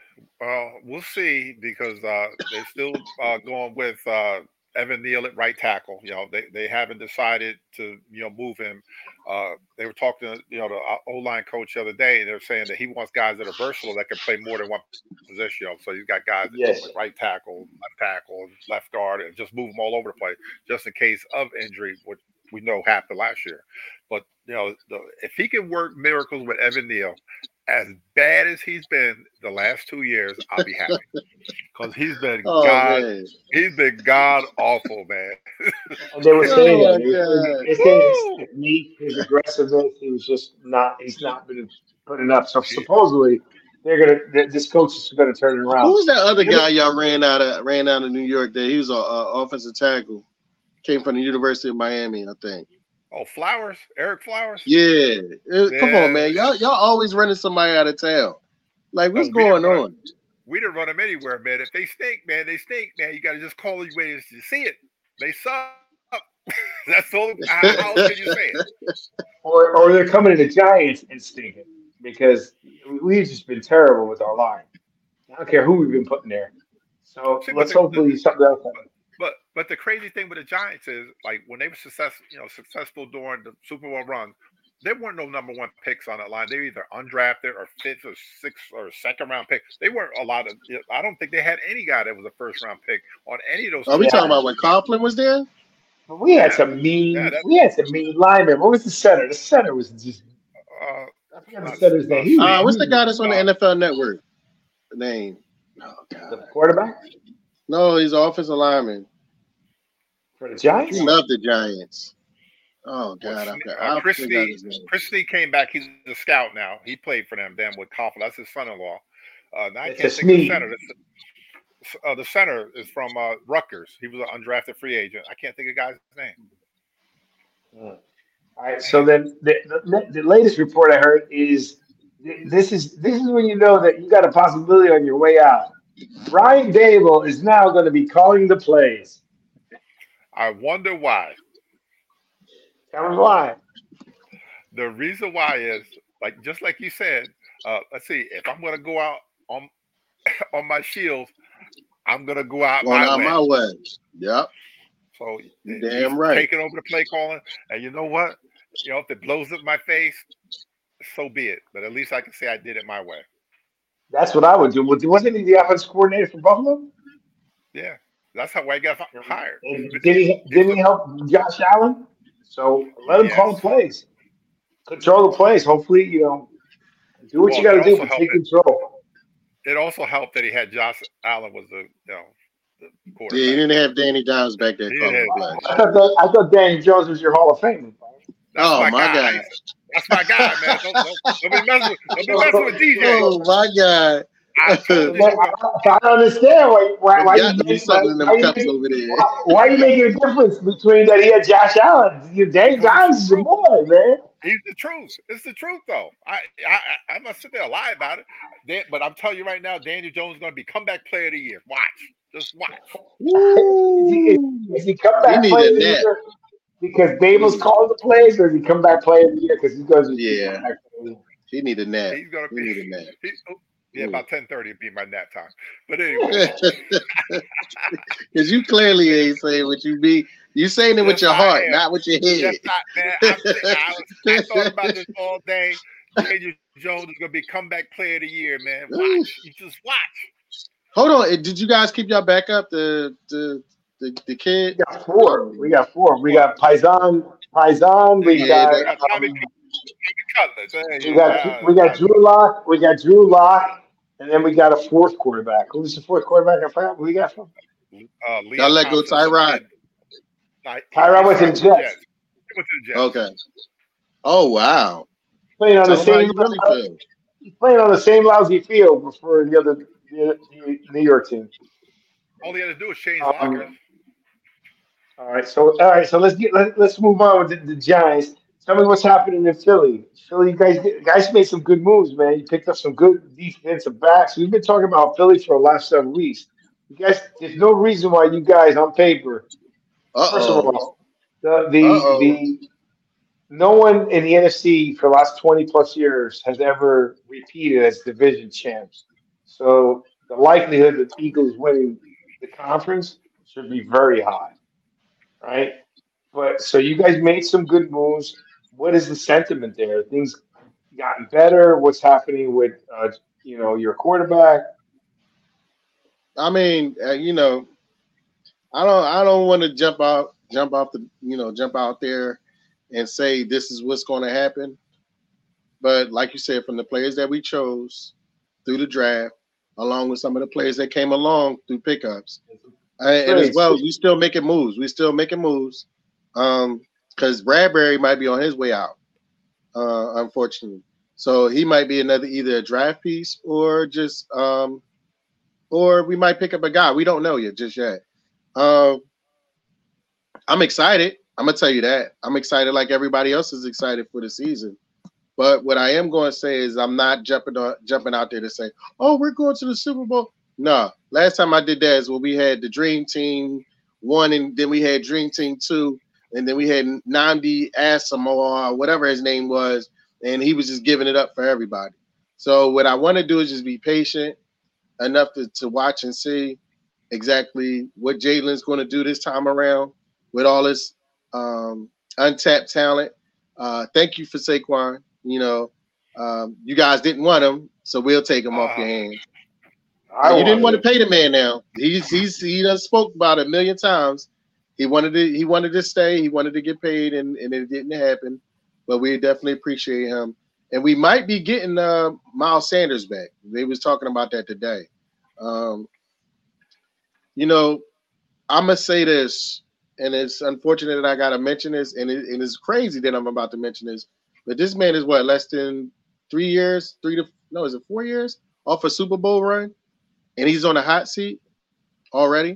Well, we'll see because uh, they're still uh, going with uh, Evan Neal at right tackle. You know, they, they haven't decided to, you know, move him. Uh, they were talking to, you know, the O-line coach the other day, and they're saying that he wants guys that are versatile that can play more than one position. You know, so he's got guys that Yes. go with right tackle, left tackle, left guard, and just move them all over the place just in case of injury, which we know happened last year. But, you know, the, if he can work miracles with Evan Neal, as bad as he's been the last two years, I'll be happy because he's been Oh, god, man. he's been god awful, man. And they were saying Oh, that. They were saying- they saying his technique, his aggressiveness, he was just not, he's not been putting up. So supposedly, they're going to, this coach is going to turn it around. Who was that other guy y'all ran out of ran out of New York? That he was an offensive tackle, came from the University of Miami, I think. Oh, Flowers, Eric Flowers. Yeah, Uh, come Yeah. on, man. Y'all y'all always running somebody out of town. Like, what's No, we going didn't run- on? We didn't run them anywhere, man. If they stink, man, they stink, man. You got to just call it ways to see it. They suck. That's all. How, how else can you say it? Or, or they're coming to the Giants and stinking because we've just been terrible with our line. I don't care who we've been putting there. So See, but let's the- hopefully something else happens. But but the crazy thing with the Giants is like when they were successful, you know, successful during the Super Bowl run, there weren't no number one picks on that line. They were either undrafted or fifth or sixth or second round pick. They weren't a lot of. I don't think they had any guy that was a first round pick on any of those. Are we Yeah. talking about when Coughlin was there? But we had Yeah. some mean, Yeah, that- we had some mean linemen. What was the center? The center was just, Uh, I forgot the center's name. He was- Uh, what's he the guy that's was on the N F L Network? The name? Oh the God. quarterback No, he's an offensive lineman. for the Giants? He loved the Giants. Oh God, I, uh, I Chris forgot Lee- his name. Chris Lee came back. He's a scout now. He played for them. Damn with Coughlin. That's his son-in-law. Uh, now I It's can't a think of the Snead. center. That's- Uh, the center is from uh, Rutgers. He was an undrafted free agent. I can't think of the guy's name. All right. So then the, the, the latest report I heard is this is this is when you know that you got a possibility on your way out. Brian Dable is now going to be calling the plays. I wonder why. Tell me why. The reason why is like just like you said. Uh, let's see. If I'm going to go out on on my shields, I'm going to go out Going my out way. my way. Yep. So Damn he's right. taking over the play calling, and you know what? You know if it blows up my face, so be it. But at least I can say I did it my way. That's what I would do. Wasn't he the offensive coordinator for Buffalo? Yeah, that's how I got hired. And did he didn't he help Josh Allen? So let him Yes. call the plays, control the plays. Hopefully, you know, do what Well, you got to it do, also but helped take that- control. It also helped that he had Josh Allen was the you know the quarterback. Yeah, he didn't have Danny Dimes back there He calling didn't the have- plays. I thought that, I thought Danny Jones was your Hall of Fame. That's Oh my, my guy. God! That's my guy, man. Don't, don't, don't be messing with, don't be messing with D J. Oh my God! I told you. I, I don't understand why why, why There's you got to be make, something in why, them you cups make, over there. why, why are you making a difference between that he had Josh Allen? You Danny Because Dimes it's is a true. boy, man. He's the truth. It's the truth, though. I I I'm not sitting there lie about it. Dan, but I'm telling you right now, Daniel Jones is going to be comeback player of the year. Watch, just watch. Is he, is, is he comeback We need player a of the net. year because Dable's Mm. calling the plays, or is he comeback player of the year because he goes? Yeah. comeback player of the year? He need a net. He's going to He be. need a net. He, oh, yeah, Mm. about ten thirty would be my nap time. But anyway, Because you clearly ain't saying what you be. You saying it with Yes, your I heart, am. not with your head. yes, I, man. I'm, I, was, I thought about this all day. Daniel Jones is going to be comeback player of the year, man. Watch. You just watch. Hold on. Did you guys keep your backup? The the the, the We kid? got four. We got four. We got Paisan. Paisan. We Yeah, got. We got Tommy Um, Cutlass. Hey, we yeah, got. We got uh, Drew Lock. We got Drew Lock, and then we got a fourth quarterback. Who's the fourth quarterback? I forgot who we got from. uh, Leo Y'all let go Thompson, some Tyrod. kid. Like, Tyrod he went to signed the with Jets. He went to the Jets. Okay. Oh wow. Playing on Tell the him how same. you really feel. He's playing on the same lousy field for the other the, the New York team. All he had to do was change Um, lockers. All right, so all right, so let's get let, let's move on with the, the Giants. Tell me what's happening in Philly. Philly, you guys, guys made some good moves, man. You picked up some good defensive backs. We've been talking about Philly for the last several weeks. You guys, there's no reason why you guys on paper. Uh First of oh. all, the the Uh-oh. the no one in the N F C for the last twenty plus years has ever repeated as division champs. So the likelihood that the Eagles winning the conference should be very high, right? But so you guys made some good moves. What is the sentiment there? Things gotten better? What's happening with uh, you know your quarterback? I mean, uh, you know, I don't I don't want to jump out jump off the you know jump out there and say this is what's going to happen. But like you said, from the players that we chose through the draft, along with some of the players that came along through pickups, and, and as well, we still making moves. We still making moves, um, because Bradbury might be on his way out, uh, unfortunately. So he might be another either a draft piece or just um, or we might pick up a guy. We don't know yet, just yet. Um, I'm excited. I'm gonna tell you that. I'm excited like everybody else is excited for the season. But what I am going to say is I'm not jumping on, jumping out there to say, oh, we're going to the Super Bowl. No. Last time I did that is when we had the Dream Team one, and then we had Dream Team two, and then we had Nnamdi Asomugha, whatever his name was, and he was just giving it up for everybody. So what I want to do is just be patient enough to, to watch and see exactly what Jalen's going to do this time around with all this um, untapped talent. Uh, thank you for Saquon. You know, um, you guys didn't want him, so we'll take him uh, off your hands. I you didn't want it. to pay the man now. He's he's he done spoke about it a million times. He wanted to he wanted to stay. He wanted to get paid, and, and it didn't happen. But we definitely appreciate him, and we might be getting uh, Miles Sanders back. They was talking about that today. Um, you know, I'm gonna say this, and it's unfortunate that I gotta mention this, and, it, and it's crazy that I'm about to mention this. But this man is what, less than three years, three to no, is it four years off a Super Bowl run, and he's on a hot seat already.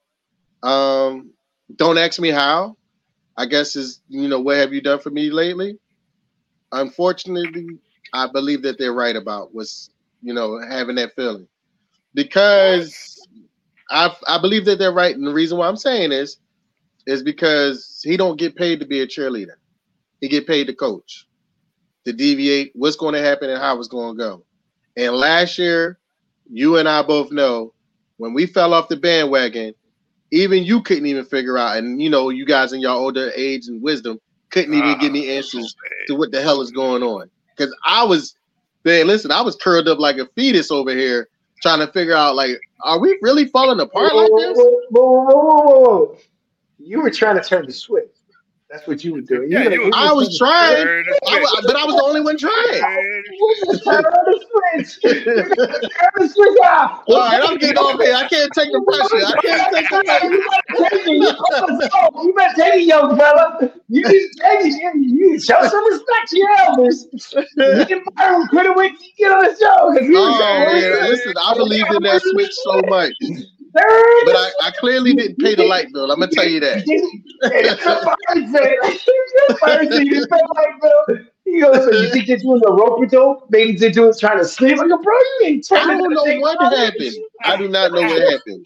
Um, don't ask me how. I guess is you know what have you done for me lately? Unfortunately, I believe that they're right about what's you know having that feeling because I I believe that they're right, and the reason why I'm saying this is because he don't get paid to be a cheerleader. He get paid to coach, to deviate what's going to happen and how it's going to go. And last year, you and I both know when we fell off the bandwagon, even you couldn't even figure out, and you know, you guys in your older age and wisdom couldn't even Ah, give me answers to what the hell is going on. because I was, man, listen, I was curled up like a fetus over here trying to figure out, like, are we really falling apart like this? Whoa, whoa, whoa, whoa. You were trying to turn the switch. That's what you were doing. Yeah, you were, you- you I were was trying, Turn the I was, but I was the only one trying. Turn the switch. Turn the switch off. All right, I'm getting off here. I can't take the pressure. I can't take the pressure. You better take it, young fella. You need to take it. You, you need to show some respect to your elders. Me and Byron couldn't wait to get on the show. 'cause we was Oh, like, man, listen, I believed in that switch so much. Turn But I, I clearly didn't pay the light bill. I'm going to tell you that. He goes, so you think they're doing the rope dope? Maybe they're doing trying to sleep like a bro. You ain't I don't know what happened. I do not know what happened.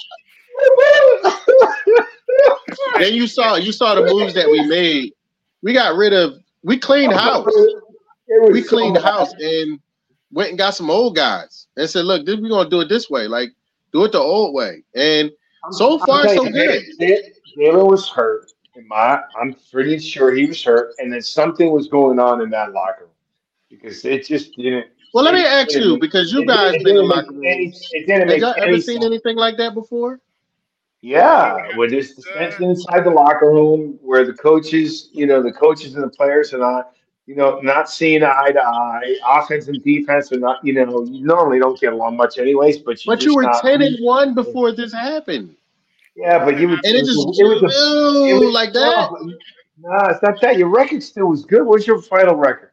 Then you saw you saw the moves that we made. We got rid of we cleaned house. We cleaned house and went and got some old guys and said, look, this, we're gonna do it this way. Like, do it the old way. And so far, so good. Jalen was hurt. In my, I'm pretty sure he was hurt, and then something was going on in that locker room because it just didn't. Well, let me it- ask it- you, because you it guys didn't been in make locker any- rooms. It didn't Have make y'all any ever seen sense. anything like that before? Yeah, where there's dissension inside the locker room, where the coaches, you know, the coaches and the players are not, you know, not seeing eye to eye. Offense and defense are not, you know, you normally don't get along much, anyways. But you But just you were not, ten and one before this happened. yeah, but you would. And it just it was a, it grew was, like that. No, it's not that. Your record still was good. What's your final record?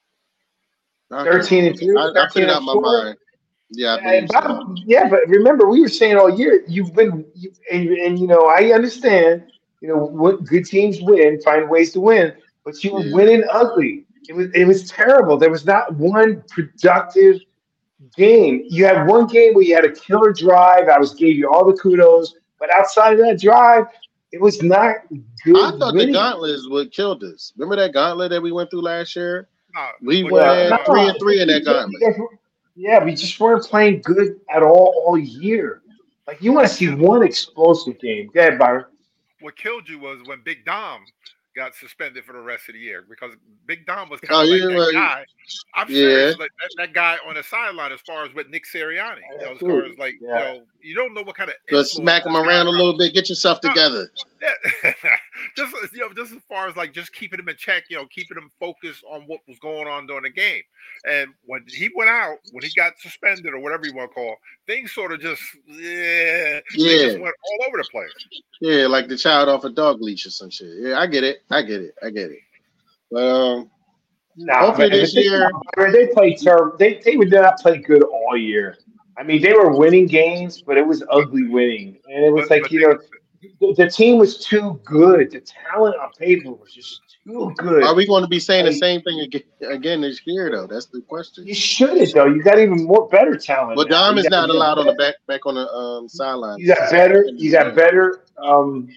Thirteen and two. I, I put thirteen it out and my four. mind. Yeah, I Yeah, believe so. but, yeah, but remember, we were saying all year you've been, you, and, and you know, I understand. You know, what good teams win, find ways to win, but you were Yeah. winning ugly. It was it was terrible. There was not one productive game. You had one game where you had a killer drive. I was gave you all the kudos, but outside of that drive, it was not good. I thought winning. the gauntlet is what killed us. Remember that gauntlet that we went through last year? Nah, We but, went uh, three and three in that gauntlet. Yeah, we just weren't playing good at all all year. Like you want to see one explosive game. Go ahead, Byron. What killed you was when Big Dom got suspended for the rest of the year, because Big Dom was kind Oh, of like yeah, that well, guy. I'm yeah. serious, like that, that guy on the sideline as far as with Nick Sirianni. You know, as far as like, Yeah. you know, you don't know what kind of Just smack them around a little bit. Get yourself No. together. Yeah. just you know, just as far as like just keeping him in check, you know, keeping him focused on what was going on during the game. And when he went out, when he got suspended or whatever you want to call it, things sort of just yeah, Yeah. they just went all over the place. Yeah, like the child off a dog leash or some shit. Yeah, I get it. I get it. I get it. But um, No, Hopefully man, this they, year- they played terrible. They they would not play good all year. I mean, they were winning games, but it was ugly winning, and it was But- like but you they- know, the, the team was too good. The talent on paper was just too good. are we going to be saying the Hey. same thing again, again this year, though? That's the question. You shouldn't though. You got even more better talent. But now. Dom You is got- not allowed on the back back on the um, sideline. You got better. You got better. Um,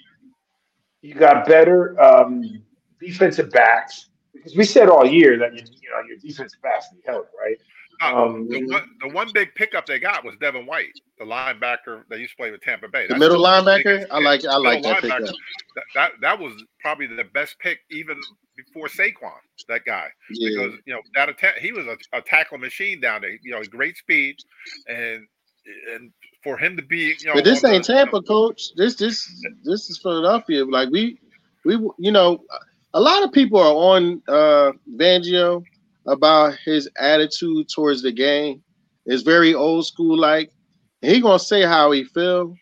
you got better um, defensive backs because we said all year that you, you know your defensive backs need help, right? Uh, Um, the one, the one big pickup they got was Devin White, the linebacker that used to play with Tampa Bay. The That's middle the linebacker, biggest I pick. like I like Middle that linebacker. pickup. That, that that was probably the best pick even before Saquon. That guy, Yeah. because you know that attack, he was a, a tackle machine down there. You know, great speed, and and for him to be, you know, But this on ain't the- Tampa, coach. This this this is Philadelphia. Like we we you know, a lot of people are on uh Fangio about his attitude towards the game. It's very old school like. He gonna say how he feel.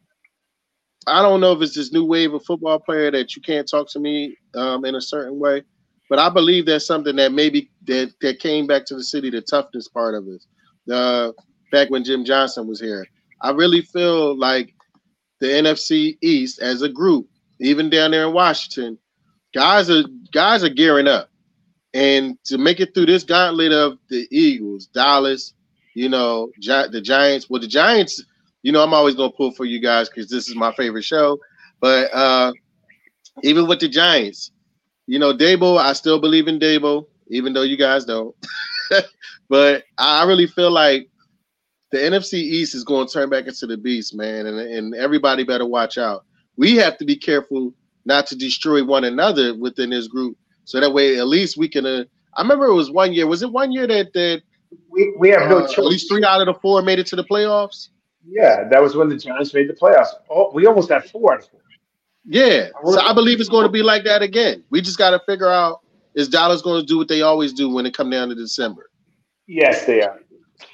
I don't know if it's this new wave of football player that you can't talk to me um, in a certain way, but I believe that's something that maybe that, that came back to the city, the toughness part of it. Uh, back when Jim Johnson was here. I really feel like the N F C East as a group, even down there in Washington, guys are guys are gearing up. And to make it through this gauntlet of the Eagles, Dallas, you know, Gi- the Giants. Well, the Giants, you know, I'm always going to pull for you guys because this is my favorite show. But uh, even with the Giants, you know, Dable, I still believe in Dable, even though you guys don't. But I really feel like the N F C East is going to turn back into the beast, man, and, and everybody better watch out. We have to be careful not to destroy one another within this group, so that way at least we can uh, I remember it was one year. Was it one year that that We we have no uh, choice. at least three out of the four made it to the playoffs? Yeah, that was when the Giants made the playoffs. Oh, we almost had four out of four. Yeah. I So wrote- I believe it's going to be like that again. We just got to figure out is Dallas going to do what they always do when it come down to December. Yes, they are.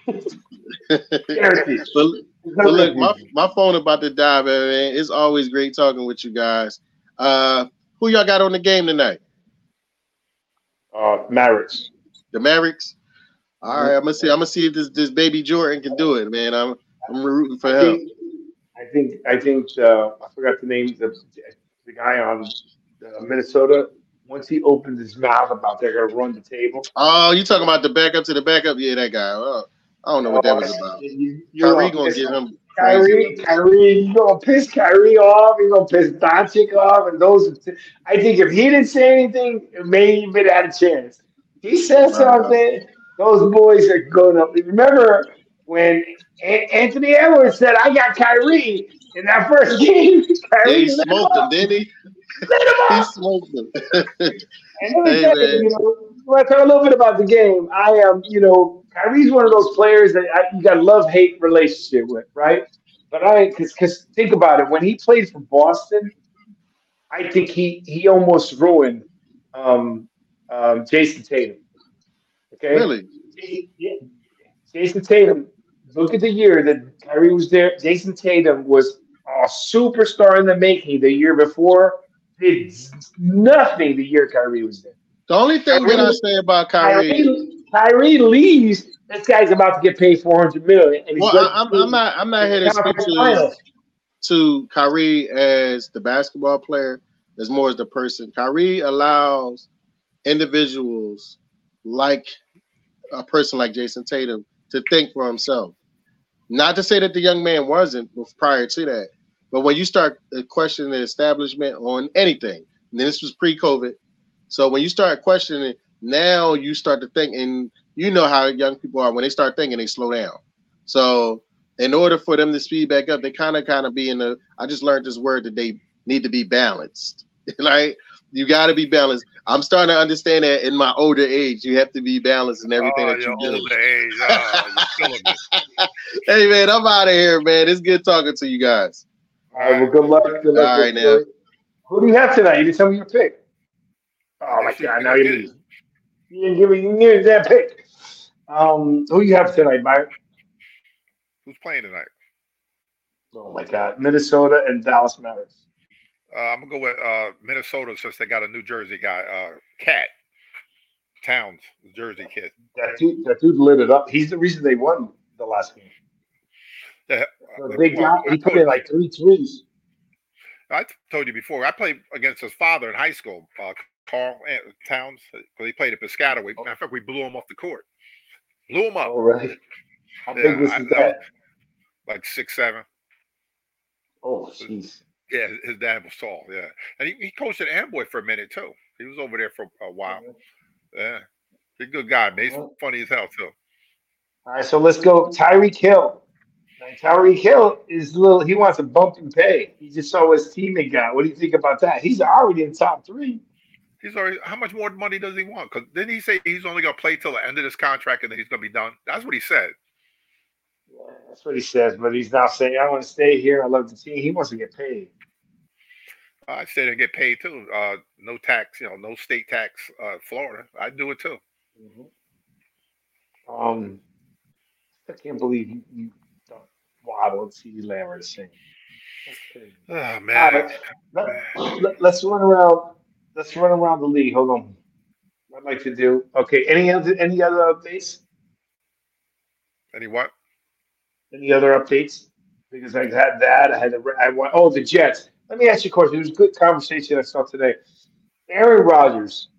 Guaranteed. but, There's but no look, my, confusion. my phone about to die, man. It's always great talking with you guys. Uh, who y'all got on the game tonight? Uh, Mavericks. The Mavericks. All right, I'm gonna see. I'm gonna see if this, this baby Jordan can do it, man. I'm I'm rooting for I him. think, I think, I think. Uh, I forgot the name. The the guy on uh, Minnesota. Once he opened his mouth about they're gonna run the table. Oh, you talking about the backup to the backup? Yeah, that guy. Oh, I don't know what that was about. You, you're Kyrie gonna gonna piss give him crazy. Kyrie, Kyrie, you gonna piss Kyrie off. You're gonna piss Doncic off, and those. I think if he didn't say anything, maybe even had a chance. He said something. Those boys are going up. Remember when A- Anthony Edwards said, "I got Kyrie" in that first game? Yeah, Kyrie he lit him smoked him, up. didn't he? Lit him He up. smoked him. And let me Hey, tell you, man. you know, when I talk a little bit about the game, I am, you know, Kyrie's one of those players that I, you got a love-hate relationship with, right? But I, because because think about it, when he played for Boston, I think he he almost ruined um, um, Jason Tatum. Okay, Really? Yeah. Jason Tatum. Look at the year that Kyrie was there. Jason Tatum was a superstar in the making the year before. Did nothing the year Kyrie was there. The only thing that I Kyrie, say about Kyrie, Kyrie, Kyrie leaves. This guy's about to get paid four hundred million, and he's well, going I, I'm to I'm not I'm not here to speak conference to finals. to Kyrie as the basketball player, as more as the person. Kyrie allows individuals like a person like Jason Tatum to think for himself. Not to say that the young man wasn't prior to that, but when you start questioning the establishment on anything, and this was pre-COVID, so when you start questioning it, now you start to think, and you know how young people are when they start thinking, they slow down. So in order for them to speed back up, they kind of kind of be in the. I just learned this word that they need to be balanced. Like you got to be balanced. I'm starting to understand that in my older age, you have to be balanced in everything Oh, that your you do. older age. Oh, you're killing me. Hey man, I'm out of here, man. It's good talking to you guys. All right, well, good luck. Good luck. All right, with now. Philly. Who do you have tonight? You didn't tell me your pick. Oh my guess you God! didn't Now you get lose. You didn't give me. You didn't that pick. Um, who you have tonight, Byron? Who's playing tonight? Oh my God! Minnesota and Dallas Mavericks. Uh, I'm gonna go with uh, Minnesota since they got a New Jersey guy, uh, Cat Towns, the Jersey kid. That dude, that dude lit it up. He's the reason they won the last game. Yeah, The big well, guy, I he put told, in like three threes. I told you before. I played against his father in high school, uh, Carl Towns. He played at Piscataway. We, matter of fact, we blew him off the court. Blew him up. Oh, really? How Yeah, big was I- his that was dad? like six seven. Oh, jeez. Yeah, his- his dad was tall. Yeah, and he, he coached at Amboy for a minute too. He was over there for a while. Yeah, he's a good guy, man. He's funny as hell too. All right, so let's go. Tyreek Hill. Now, Tyreek Hill is a little. He wants a bump and pay. He just saw his teammate got. What do you think about that? He's already in top three. He's already. How much more money does he want? Because didn't he say he's only gonna play till the end of this contract and then he's gonna be done? That's what he said. Yeah, that's what he says, but he's now saying, "I want to stay here. I love the team." He wants to get paid. I'd stay there and get paid too. Uh, no tax, you know, no state tax. Uh, Florida, I'd do it too. Mm-hmm. Um, I can't believe you, you don't Waddle and CeeDee Lamb are the same. That's crazy. Oh All man, right, let, let, let's run around. Let's run around the league. Hold on. I'd like to do. Okay. Any other any other updates? any what? Any other updates? Because I had that. I had the. I want. Oh, the Jets. Let me ask you a question. It was a good conversation I saw today. Aaron Rodgers.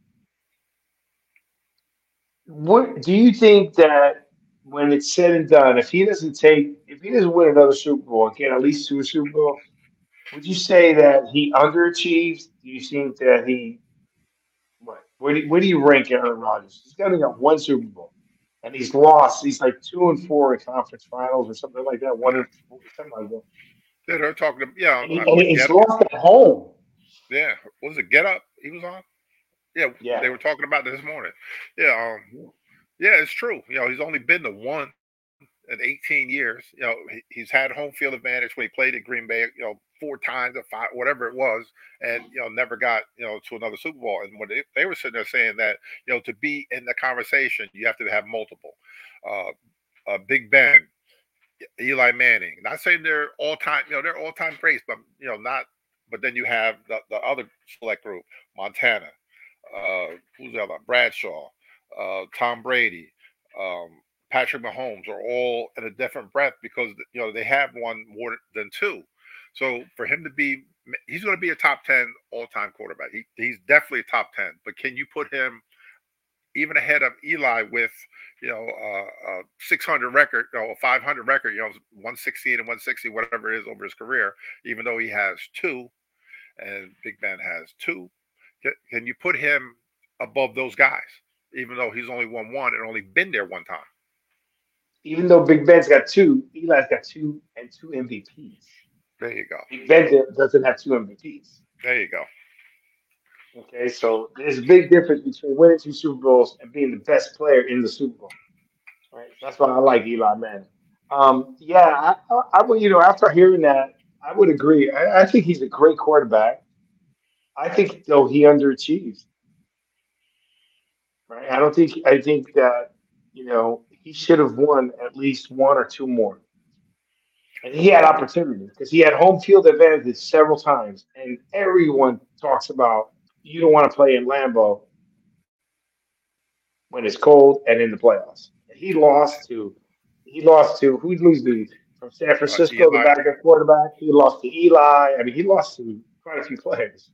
What do you think that when it's said and done, if he doesn't take, if he doesn't win another Super Bowl and get at least to a Super Bowl, would you say that he underachieves? Do you think that he what? Where do, where do you rank Aaron Rodgers? He's only got one Super Bowl, and he's lost. He's like two and four in conference finals or something like that. One and four, something like that. Yeah, they're talking. Yeah, And, he, I- and what, he's get, lost at home. yeah. What was it? Get Up? He was on. Yeah, Yeah. they were talking about this morning. Yeah, um, yeah, it's true. You know, he's only been to one in eighteen years. You know, he, he's had home field advantage when he played at Green Bay. You know, four times or five, whatever it was, and you know, never got you know to another Super Bowl. And when they, they were sitting there saying that you know to be in the conversation, you have to have multiple. Uh, uh, Big Ben, Eli Manning. Not saying they're all time, you know, they're all time greats, but you know, not. But then you have the, the other select group: Montana, uh, who's the other? Bradshaw, uh, Tom Brady, um, Patrick Mahomes are all in a different breath because you know they have won more than two. So for him to be, he's going to be a top ten all time quarterback. He, he's definitely a top ten. But can you put him even ahead of Eli with you know uh, a six hundred record, you know, a five hundred record, you know, one sixty-eight and one sixty, whatever it is over his career, even though he has two, and Big Ben has two. Can, can you put him above those guys, even though he's only won one and only been there one time? Even though Big Ben's got two, Eli's got two and two M V Ps. There you go. Big Ben doesn't have two M V Ps. There you go. Okay, so there's a big difference between winning two Super Bowls and being the best player in the Super Bowl. Right? That's why I like Eli Manning. Um, yeah, I, I, I would, you know, after hearing that, I would agree. I, I think he's a great quarterback. I think though he underachieved. Right? I don't think I think that you know he should have won at least one or two more. And he had opportunity because he had home field advantage several times, and everyone talks about you don't want to play in Lambeau when it's cold and in the playoffs. He lost to he lost to who he lose to from San Uh, Francisco, the Eli. backup quarterback. He lost to Eli. I mean, he lost to quite a few players.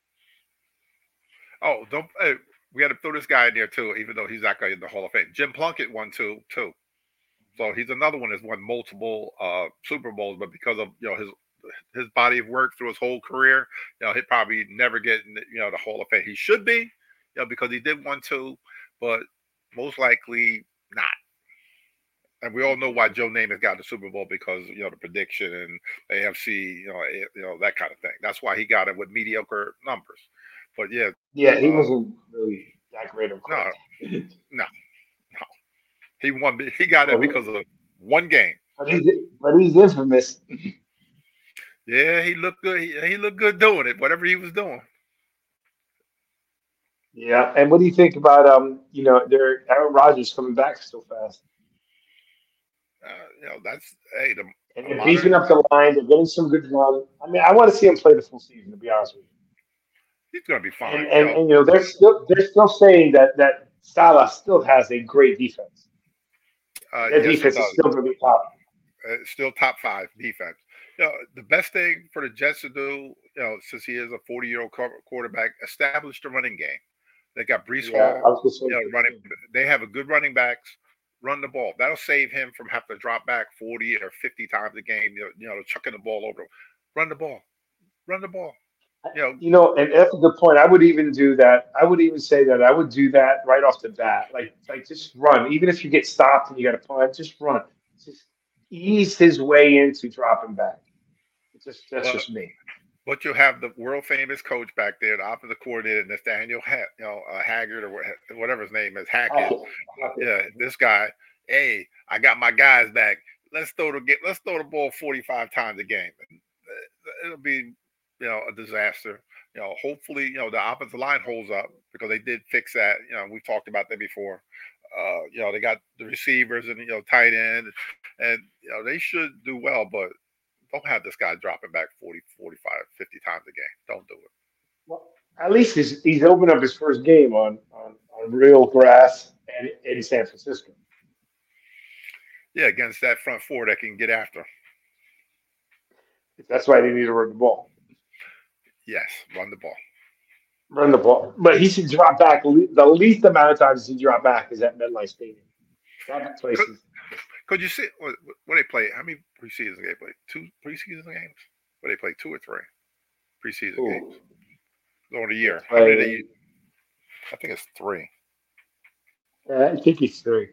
Oh, don't. Hey, we got to throw this guy in there too, even though he's not going in the Hall of Fame. Jim Plunkett won two too. So he's another one that's won multiple uh, Super Bowls, but because of you know his his body of work through his whole career, you know he'd probably never get in the, you know the Hall of Fame. He should be, you know, because he did one two, but most likely not. And we all know why Joe Namath got the Super Bowl because you know the prediction and A F C, you know, a, you know that kind of thing. That's why he got it with mediocre numbers. But yeah, Yeah, he uh, wasn't really that great of a no, quarterback. no, no. He won. He got it because of one game. But he's but he's infamous. Yeah, he looked good. He, he looked good doing it, whatever he was doing. Yeah, and what do you think about um, you know, their Aaron Rodgers coming back so fast? Uh, you know, that's hey, the And a they're modern. beefing up the line. They're getting some good run. I mean, I want to see him play the full season, to be honest with He's gonna be you. And fine. You and, know, and you know, they're still they're still saying that that Salah still has a great defense. uh, Their yes, he defense is does. still going to be top. Uh, still top five defense. You know, the best thing for the Jets to do, you know, since he is a forty-year-old quarterback, establish the running game. They got Brees Yeah, Hall, I was just you saying. know, running. They have a good running backs. Run the ball. That'll save him from having to drop back forty or fifty times a game. You know, you know, chucking the ball over. Run the ball. Run the ball. You know, You know, and that's a good point. I would even do that. I would even say that I would do that right off the bat. Like, like just run. Even if you get stopped and you got to punt, just run. Just ease his way into dropping back. It's just that's but just me. but you have the world famous coach back there, the offensive coordinator, Nathaniel, ha- you know, uh, Haggard or wha- whatever his name is, Hackett. Okay. Okay. Yeah, this guy. Hey, I got my guys back. Let's throw the get. Let's throw the ball forty-five times a game. It'll be, you know, a disaster. You know, hopefully, you know, the offensive line holds up because they did fix that. You know, we've talked about that before. Uh, you know, they got the receivers and you know tight end, and you know they should do well, but don't have this guy dropping back forty, forty-five, fifty times a game. Don't do it. Well, at least he's he's opened up his first game on on, on real grass and in San Francisco. Yeah, against that front four that can get after. That's why they need to run the ball. Yes, run the ball. Run the ball. But he should drop back. le- The least amount of times he should drop back is at MetLife Stadium. That place Could, is could you see what, what they play? How many preseason games they play? Two preseason games? What they play? Two or three preseason ooh, games over the year? How many? play. They, I think it's three. Uh, I think he's three.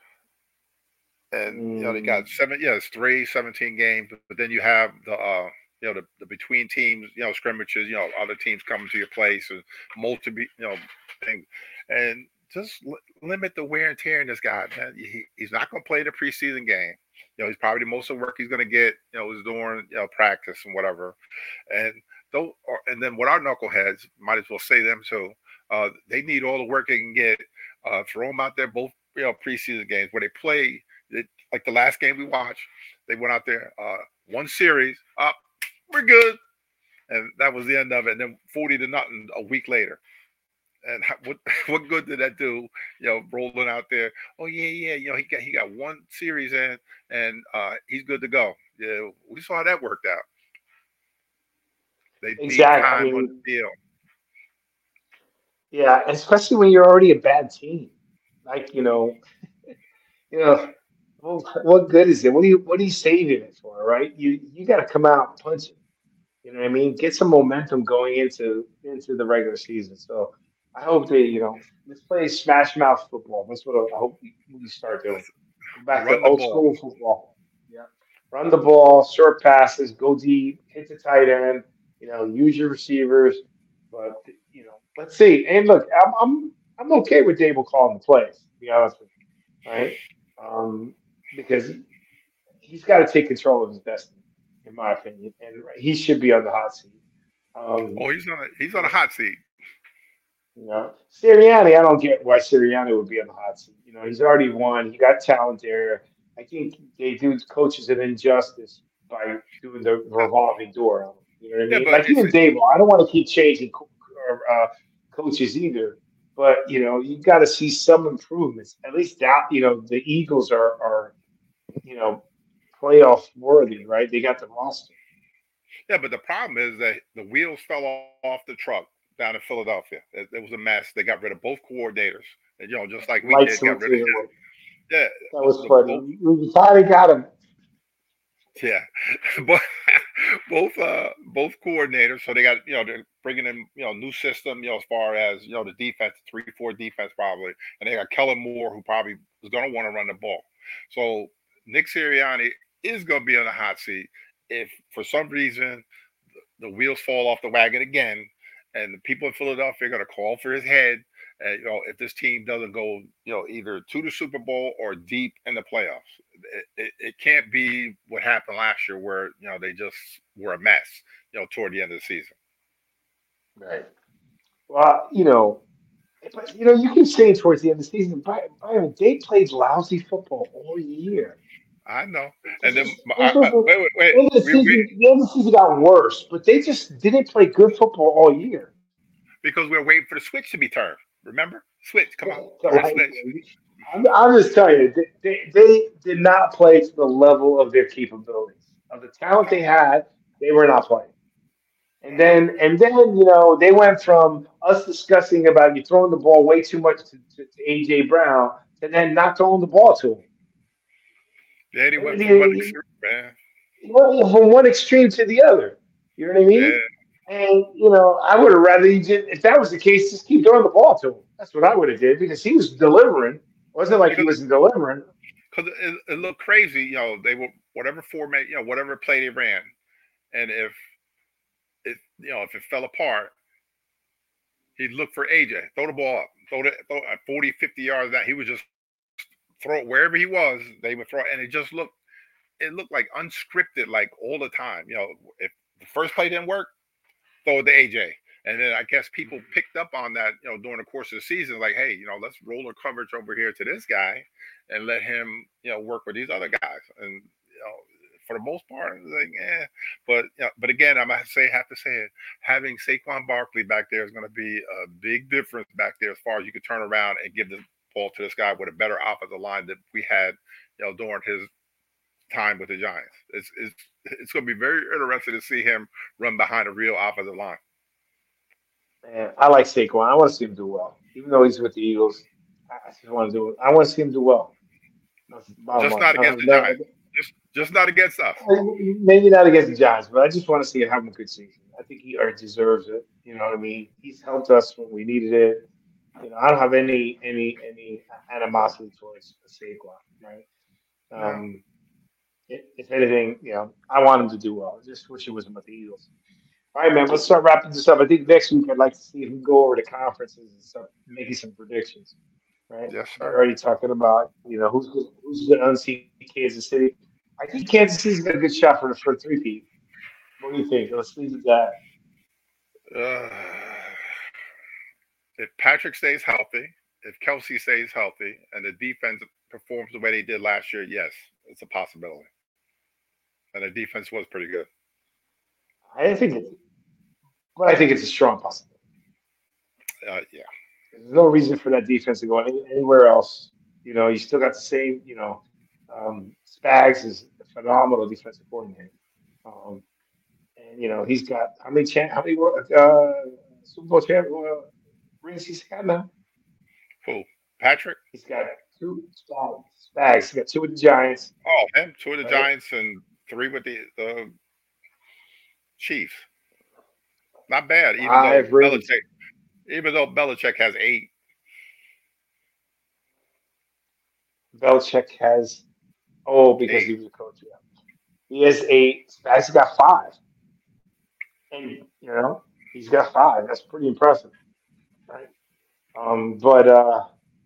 And you know they Mm, got seven. Yeah, it's three, seventeen games. But then you have the uh, you know, the, the between teams, you know, scrimmages, you know, other teams coming to your place and multi, you know, things, and just li- limit the wear and tear in this guy, man. He, he's not going to play the preseason game. You know, he's probably most of the work he's going to get, you know, is during you know practice and whatever, and those, or, and then what our knuckleheads might as well say them too. Uh, they need all the work they can get. Uh, throw them out there both you know preseason games where they play. It, like the last game we watched, they went out there uh, one series up, we're good, and that was the end of it. And then forty to nothing a week later. And how, what what good did that do? You know, rolling out there. Oh yeah, yeah. You know, he got he got one series in, and uh, he's good to go. Yeah, we saw how that worked out. They need Exactly. I time on mean, the field. yeah, especially when you're already a bad team. Like, you know, you know, well, what good is it? What are you what are you saving it for, right? You you got to come out punching. You know what I mean? Get some momentum going into into the regular season. So I hope they, you know, let's play smash mouth football. That's what I hope we we start doing. Go back to Run the old ball. school football. Yeah. Run the ball, short passes, go deep, hit the tight end, you know, use your receivers. But you know, let's see. And look, I'm I'm I'm okay with Dable calling the plays, to be honest with you. Right? Um, because he's got to take control of his destiny, in my opinion, and he should be on the hot seat. Um, Oh, he's on a he's on a you hot seat. know, Sirianni, I don't get why Sirianni would be on the hot seat. You know, he's already won. He got talent there. I think they do coaches an injustice by doing the revolving door on him. You know what I Yeah, mean? but Like it's even Dable, I don't want to keep changing co- uh, coaches either. But you know, you got to see some improvements. At least that you know the Eagles are are you know playoff worthy, right? They got the roster. yeah, but the problem is that the wheels fell off the truck down in Philadelphia. It, it was a mess. They got rid of both coordinators, and you know, just like we did, Lights got went rid of through the roof. yeah, That both was the both funny. We finally got him. yeah, but both uh both coordinators. So they got you know they're bringing in you know new system you know as far as you know the defense three four defense probably, and they got Kellen Moore who probably is going to want to run the ball. So Nick Sirianni is going to be on the hot seat if for some reason the wheels fall off the wagon again, and the people in Philadelphia are going to call for his head. And, you know, if this team doesn't go, you know, either to the Super Bowl or deep in the playoffs, it, it, it can't be what happened last year, where you know they just were a mess, you know, toward the end of the season. Right. Well, you know, but you know, you can say towards the end of the season, By- Byron, they played lousy football all year. I know. This And then is I, this was I, the wait, wait, wait. end of the We, we season. The end of the season got worse, but they just didn't play good football all year. because we are waiting for the switch to be turned. Remember, switch, come on, turn the So, switch. I'm, I'm just telling you, they, they, they did not play to the level of their capabilities. Of the talent they No, had, they were not playing. And no. then, and then, you know, they went from us discussing about you throwing the ball way too much to, to, to A J Brown to then not throwing the ball to him. Daddy I went from one mean, extreme, man. well, from one extreme to the other. You know what I Yeah, mean? And you know, I would have rather you just, if that was the case, just keep throwing the ball to him. That's what I would have did because he was delivering. It wasn't like he because wasn't delivering. because it, it looked crazy. You know, they were whatever format, you know, whatever play they ran, and if it, you know, if it fell apart, he'd look for A J, throw the ball up, throw it, throw it forty, fifty yards down. He would just throw it wherever he was. They would throw it, and it just looked, it looked like unscripted, like all the time. You know, if the first play didn't work, throw it to A J. And then I guess people picked up on that, you know, during the course of the season, like, hey, you know, let's roll the coverage over here to this guy and let him, you know, work with these other guys. And you know, for the most part, like, eh. But you know, but again, I might say, have to say it, having Saquon Barkley back there is going to be a big difference back there as far as you could turn around and give the ball to this guy with a better offensive line that we had, you know, during his time with the Giants. It's it's it's going to be very interesting to see him run behind a real offensive line. Man, I like Saquon. I want to see him do well, even though he's with the Eagles. I I just want to do it. I want to see him do well. That's the bottom Just line. not I against have the no, Giants. Just just not against us. maybe not against the Giants, but I just want to see him have a good season. I think he already deserves it. You know what I mean? He's helped us when we needed it. You know, I don't have any any any animosity towards Saquon, right? No. Um, if, if anything, you know, I want him to do well. I just wish it wasn't with the Eagles. All right, man. Let's start wrapping this up. I think next week I'd like to see if we can go over the conferences and start making some predictions. Right? Yes, We're sir. already talking about you know who's who's going to unseat Kansas City. I think Kansas City's got a good shot for the for three peat. What do you think? Let's leave it at that. Uh, if Patrick stays healthy, if Kelsey stays healthy, and the defense performs the way they did last year, yes, it's a possibility. And the defense was pretty good. I think it's, but I think it's a strong possibility. Uh, yeah. There's no reason for that defense to go any, anywhere else. You know, you still got the same. You know, um, Spags is a phenomenal defensive coordinator. Um, and you know, he's got how many champ, how many uh, Super Bowl champ uh, rings he's got now? Who? Patrick? He's got two Spags. Spags. He's got two with the Giants. Oh, him. Two with the Right. Giants and three with the the Chiefs. Not bad. Even Five though rings. Belichick, even though Belichick has eight. Belichick has oh because he was a coach. Yeah, he has eight. Spags has got five, and you know he's got five. That's pretty impressive, right? Um, but uh,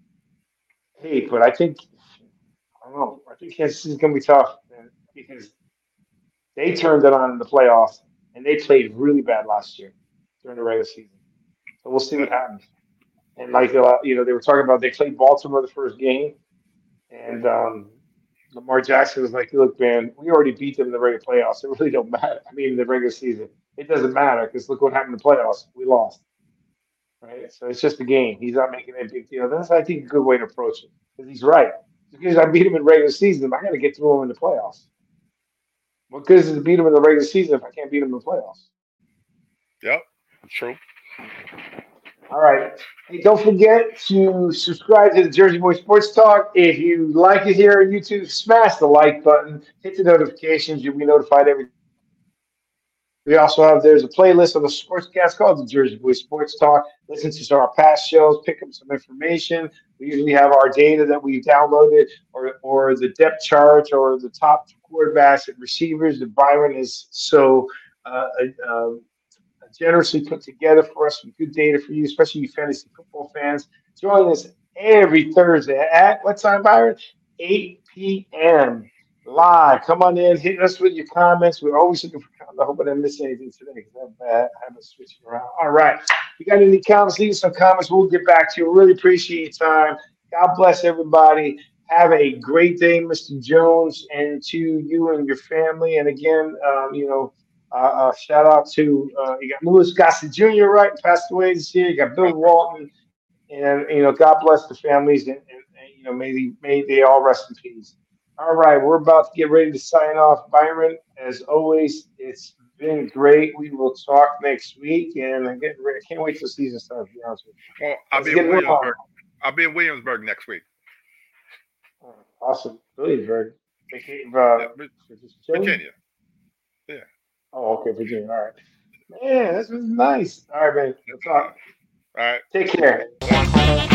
hey, but I think I don't know. I think Kansas City's gonna be tough, man, because they turned it on in the playoffs and they played really bad last year during the regular season. So we'll see what happens. And like uh, you know, they were talking about they played Baltimore the first game, and um, Lamar Jackson was like, "Look, man, we already beat them in the regular playoffs. It really don't matter. I mean, in the regular season, it doesn't matter because look what happened in the playoffs. We lost, right? So it's just a game. He's not making a big deal. That's I think a good way to approach it because he's right. Because I beat him in regular season, I got to get through him in the playoffs. What good is it to beat him in the regular season if I can't beat him in the playoffs? Yep, true. All right. Hey, don't forget to subscribe to the Jersey Boy Sports Talk. If you like it here on YouTube, smash the like button, hit the notifications. You'll be notified every. We also have there's a playlist on the Sportscast called the Jersey Boy Sports Talk. Listen to our past shows, pick up some information. We usually have our data that we downloaded, or or the depth chart, or the top quarterbacks and receivers that Byron is so uh, uh, generously put together for us. Some good data for you, especially you fantasy football fans. Join us every Thursday at what time, Byron? eight p.m. live. Come on in, hit us with your comments. We're always looking for comments. I hope I didn't miss anything today because I haven't switched around. All right. If you got any comments, leave some comments. We'll get back to you. Really appreciate your time. God bless everybody. Have a great day, Mister Jones, and to you and your family. And again, um, you know, uh, uh, shout out to uh, you got Louis Gossett Junior right, passed away this year. You got Bill Walton, and you know, God bless the families, and, and, and you know, may they, may they all rest in peace. All right, we're about to get ready to sign off. Byron, as always, it's been great. We will talk next week, and I'm getting ready. I can't wait till season starts. To be honest with you. Well, I'll Let's be get in it on. Williamsburg. I'll be in Williamsburg next week. Oh, awesome, Williamsburg. Vacation, uh, Yeah, for just chilling? Virginia. Yeah. Oh, okay, Virginia. All right. Man, this was nice. All right, man. We'll talk. All right. Take care.